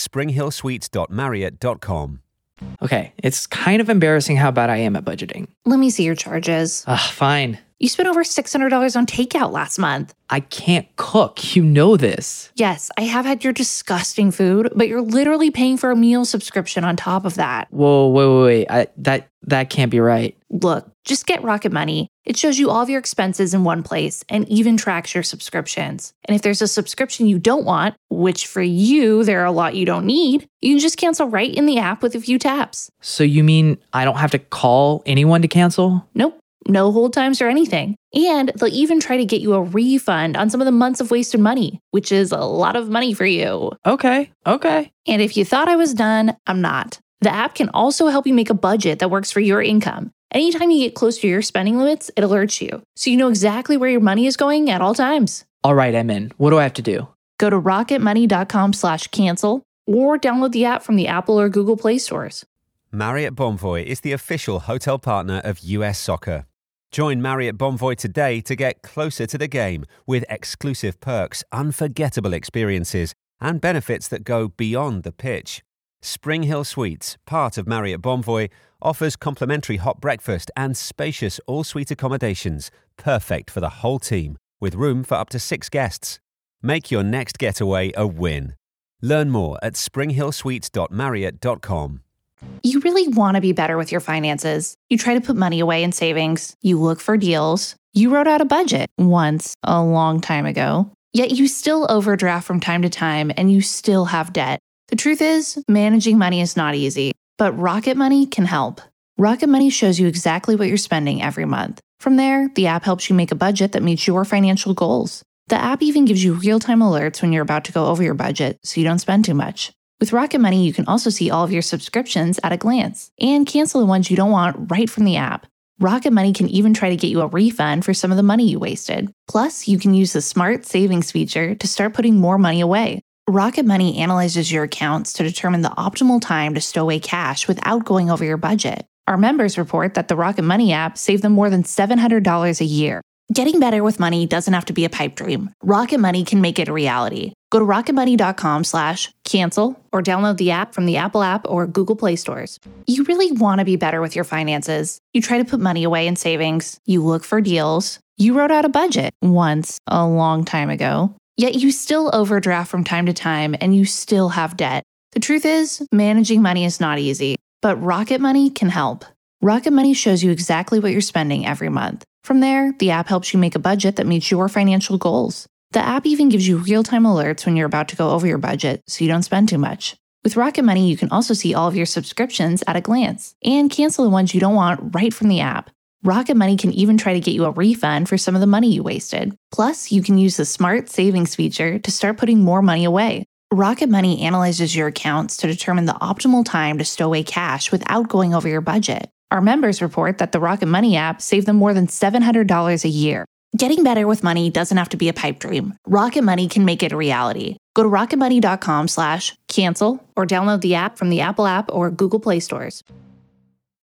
springhillsuites.marriott.com. Okay, it's kind of embarrassing how bad I am at budgeting. Let me see your charges. Fine. You spent over $600 on takeout last month. I can't cook. You know this. Yes, I have had your disgusting food, but you're literally paying for a meal subscription on top of that. Whoa, wait. That can't be right. Look, just get Rocket Money. It shows you all of your expenses in one place and even tracks your subscriptions. And if there's a subscription you don't want, which for you, there are a lot you don't need, you can just cancel right in the app with a few taps. So you mean I don't have to call anyone to cancel? Nope. No hold times or anything. And they'll even try to get you a refund on some of the months of wasted money, which is a lot of money for you. Okay. And if you thought I was done, I'm not. The app can also help you make a budget that works for your income. Anytime you get close to your spending limits, it alerts you, so you know exactly where your money is going at all times. All right, I'm in. What do I have to do? Go to rocketmoney.com/cancel or download the app from the Apple or Google Play stores. Marriott Bonvoy is the official hotel partner of US Soccer. Join Marriott Bonvoy today to get closer to the game with exclusive perks, unforgettable experiences, and benefits that go beyond the pitch. Spring Hill Suites, part of Marriott Bonvoy, offers complimentary hot breakfast and spacious all-suite accommodations, perfect for the whole team, with room for up to 6 guests. Make your next getaway a win. Learn more at springhillsuites.marriott.com. You really want to be better with your finances. You try to put money away in savings. You look for deals. You wrote out a budget once, a long time ago. Yet you still overdraft from time to time and you still have debt. The truth is, managing money is not easy, but Rocket Money can help. Rocket Money shows you exactly what you're spending every month. From there, the app helps you make a budget that meets your financial goals. The app even gives you real-time alerts when you're about to go over your budget so you don't spend too much. With Rocket Money, you can also see all of your subscriptions at a glance and cancel the ones you don't want right from the app. Rocket Money can even try to get you a refund for some of the money you wasted. Plus, you can use the Smart Savings feature to start putting more money away. Rocket Money analyzes your accounts to determine the optimal time to stow away cash without going over your budget. Our members report that the Rocket Money app saved them more than $700 a year. Getting better with money doesn't have to be a pipe dream. Rocket Money can make it a reality. Go to rocketmoney.com/cancel or download the app from the Apple app or Google Play stores. You really want to be better with your finances. You try to put money away in savings. You look for deals. You wrote out a budget once, a long time ago. Yet you still overdraft from time to time and you still have debt. The truth is, managing money is not easy, but Rocket Money can help. Rocket Money shows you exactly what you're spending every month. From there, the app helps you make a budget that meets your financial goals. The app even gives you real-time alerts when you're about to go over your budget so you don't spend too much. With Rocket Money, you can also see all of your subscriptions at a glance and cancel the ones you don't want right from the app. Rocket Money can even try to get you a refund for some of the money you wasted. Plus, you can use the Smart Savings feature to start putting more money away. Rocket Money analyzes your accounts to determine the optimal time to stow away cash without going over your budget. Our members report that the Rocket Money app saved them more than $700 a year. Getting better with money doesn't have to be a pipe dream. Rocket Money can make it a reality. Go to rocketmoney.com/cancel or download the app from the Apple app or Google Play stores.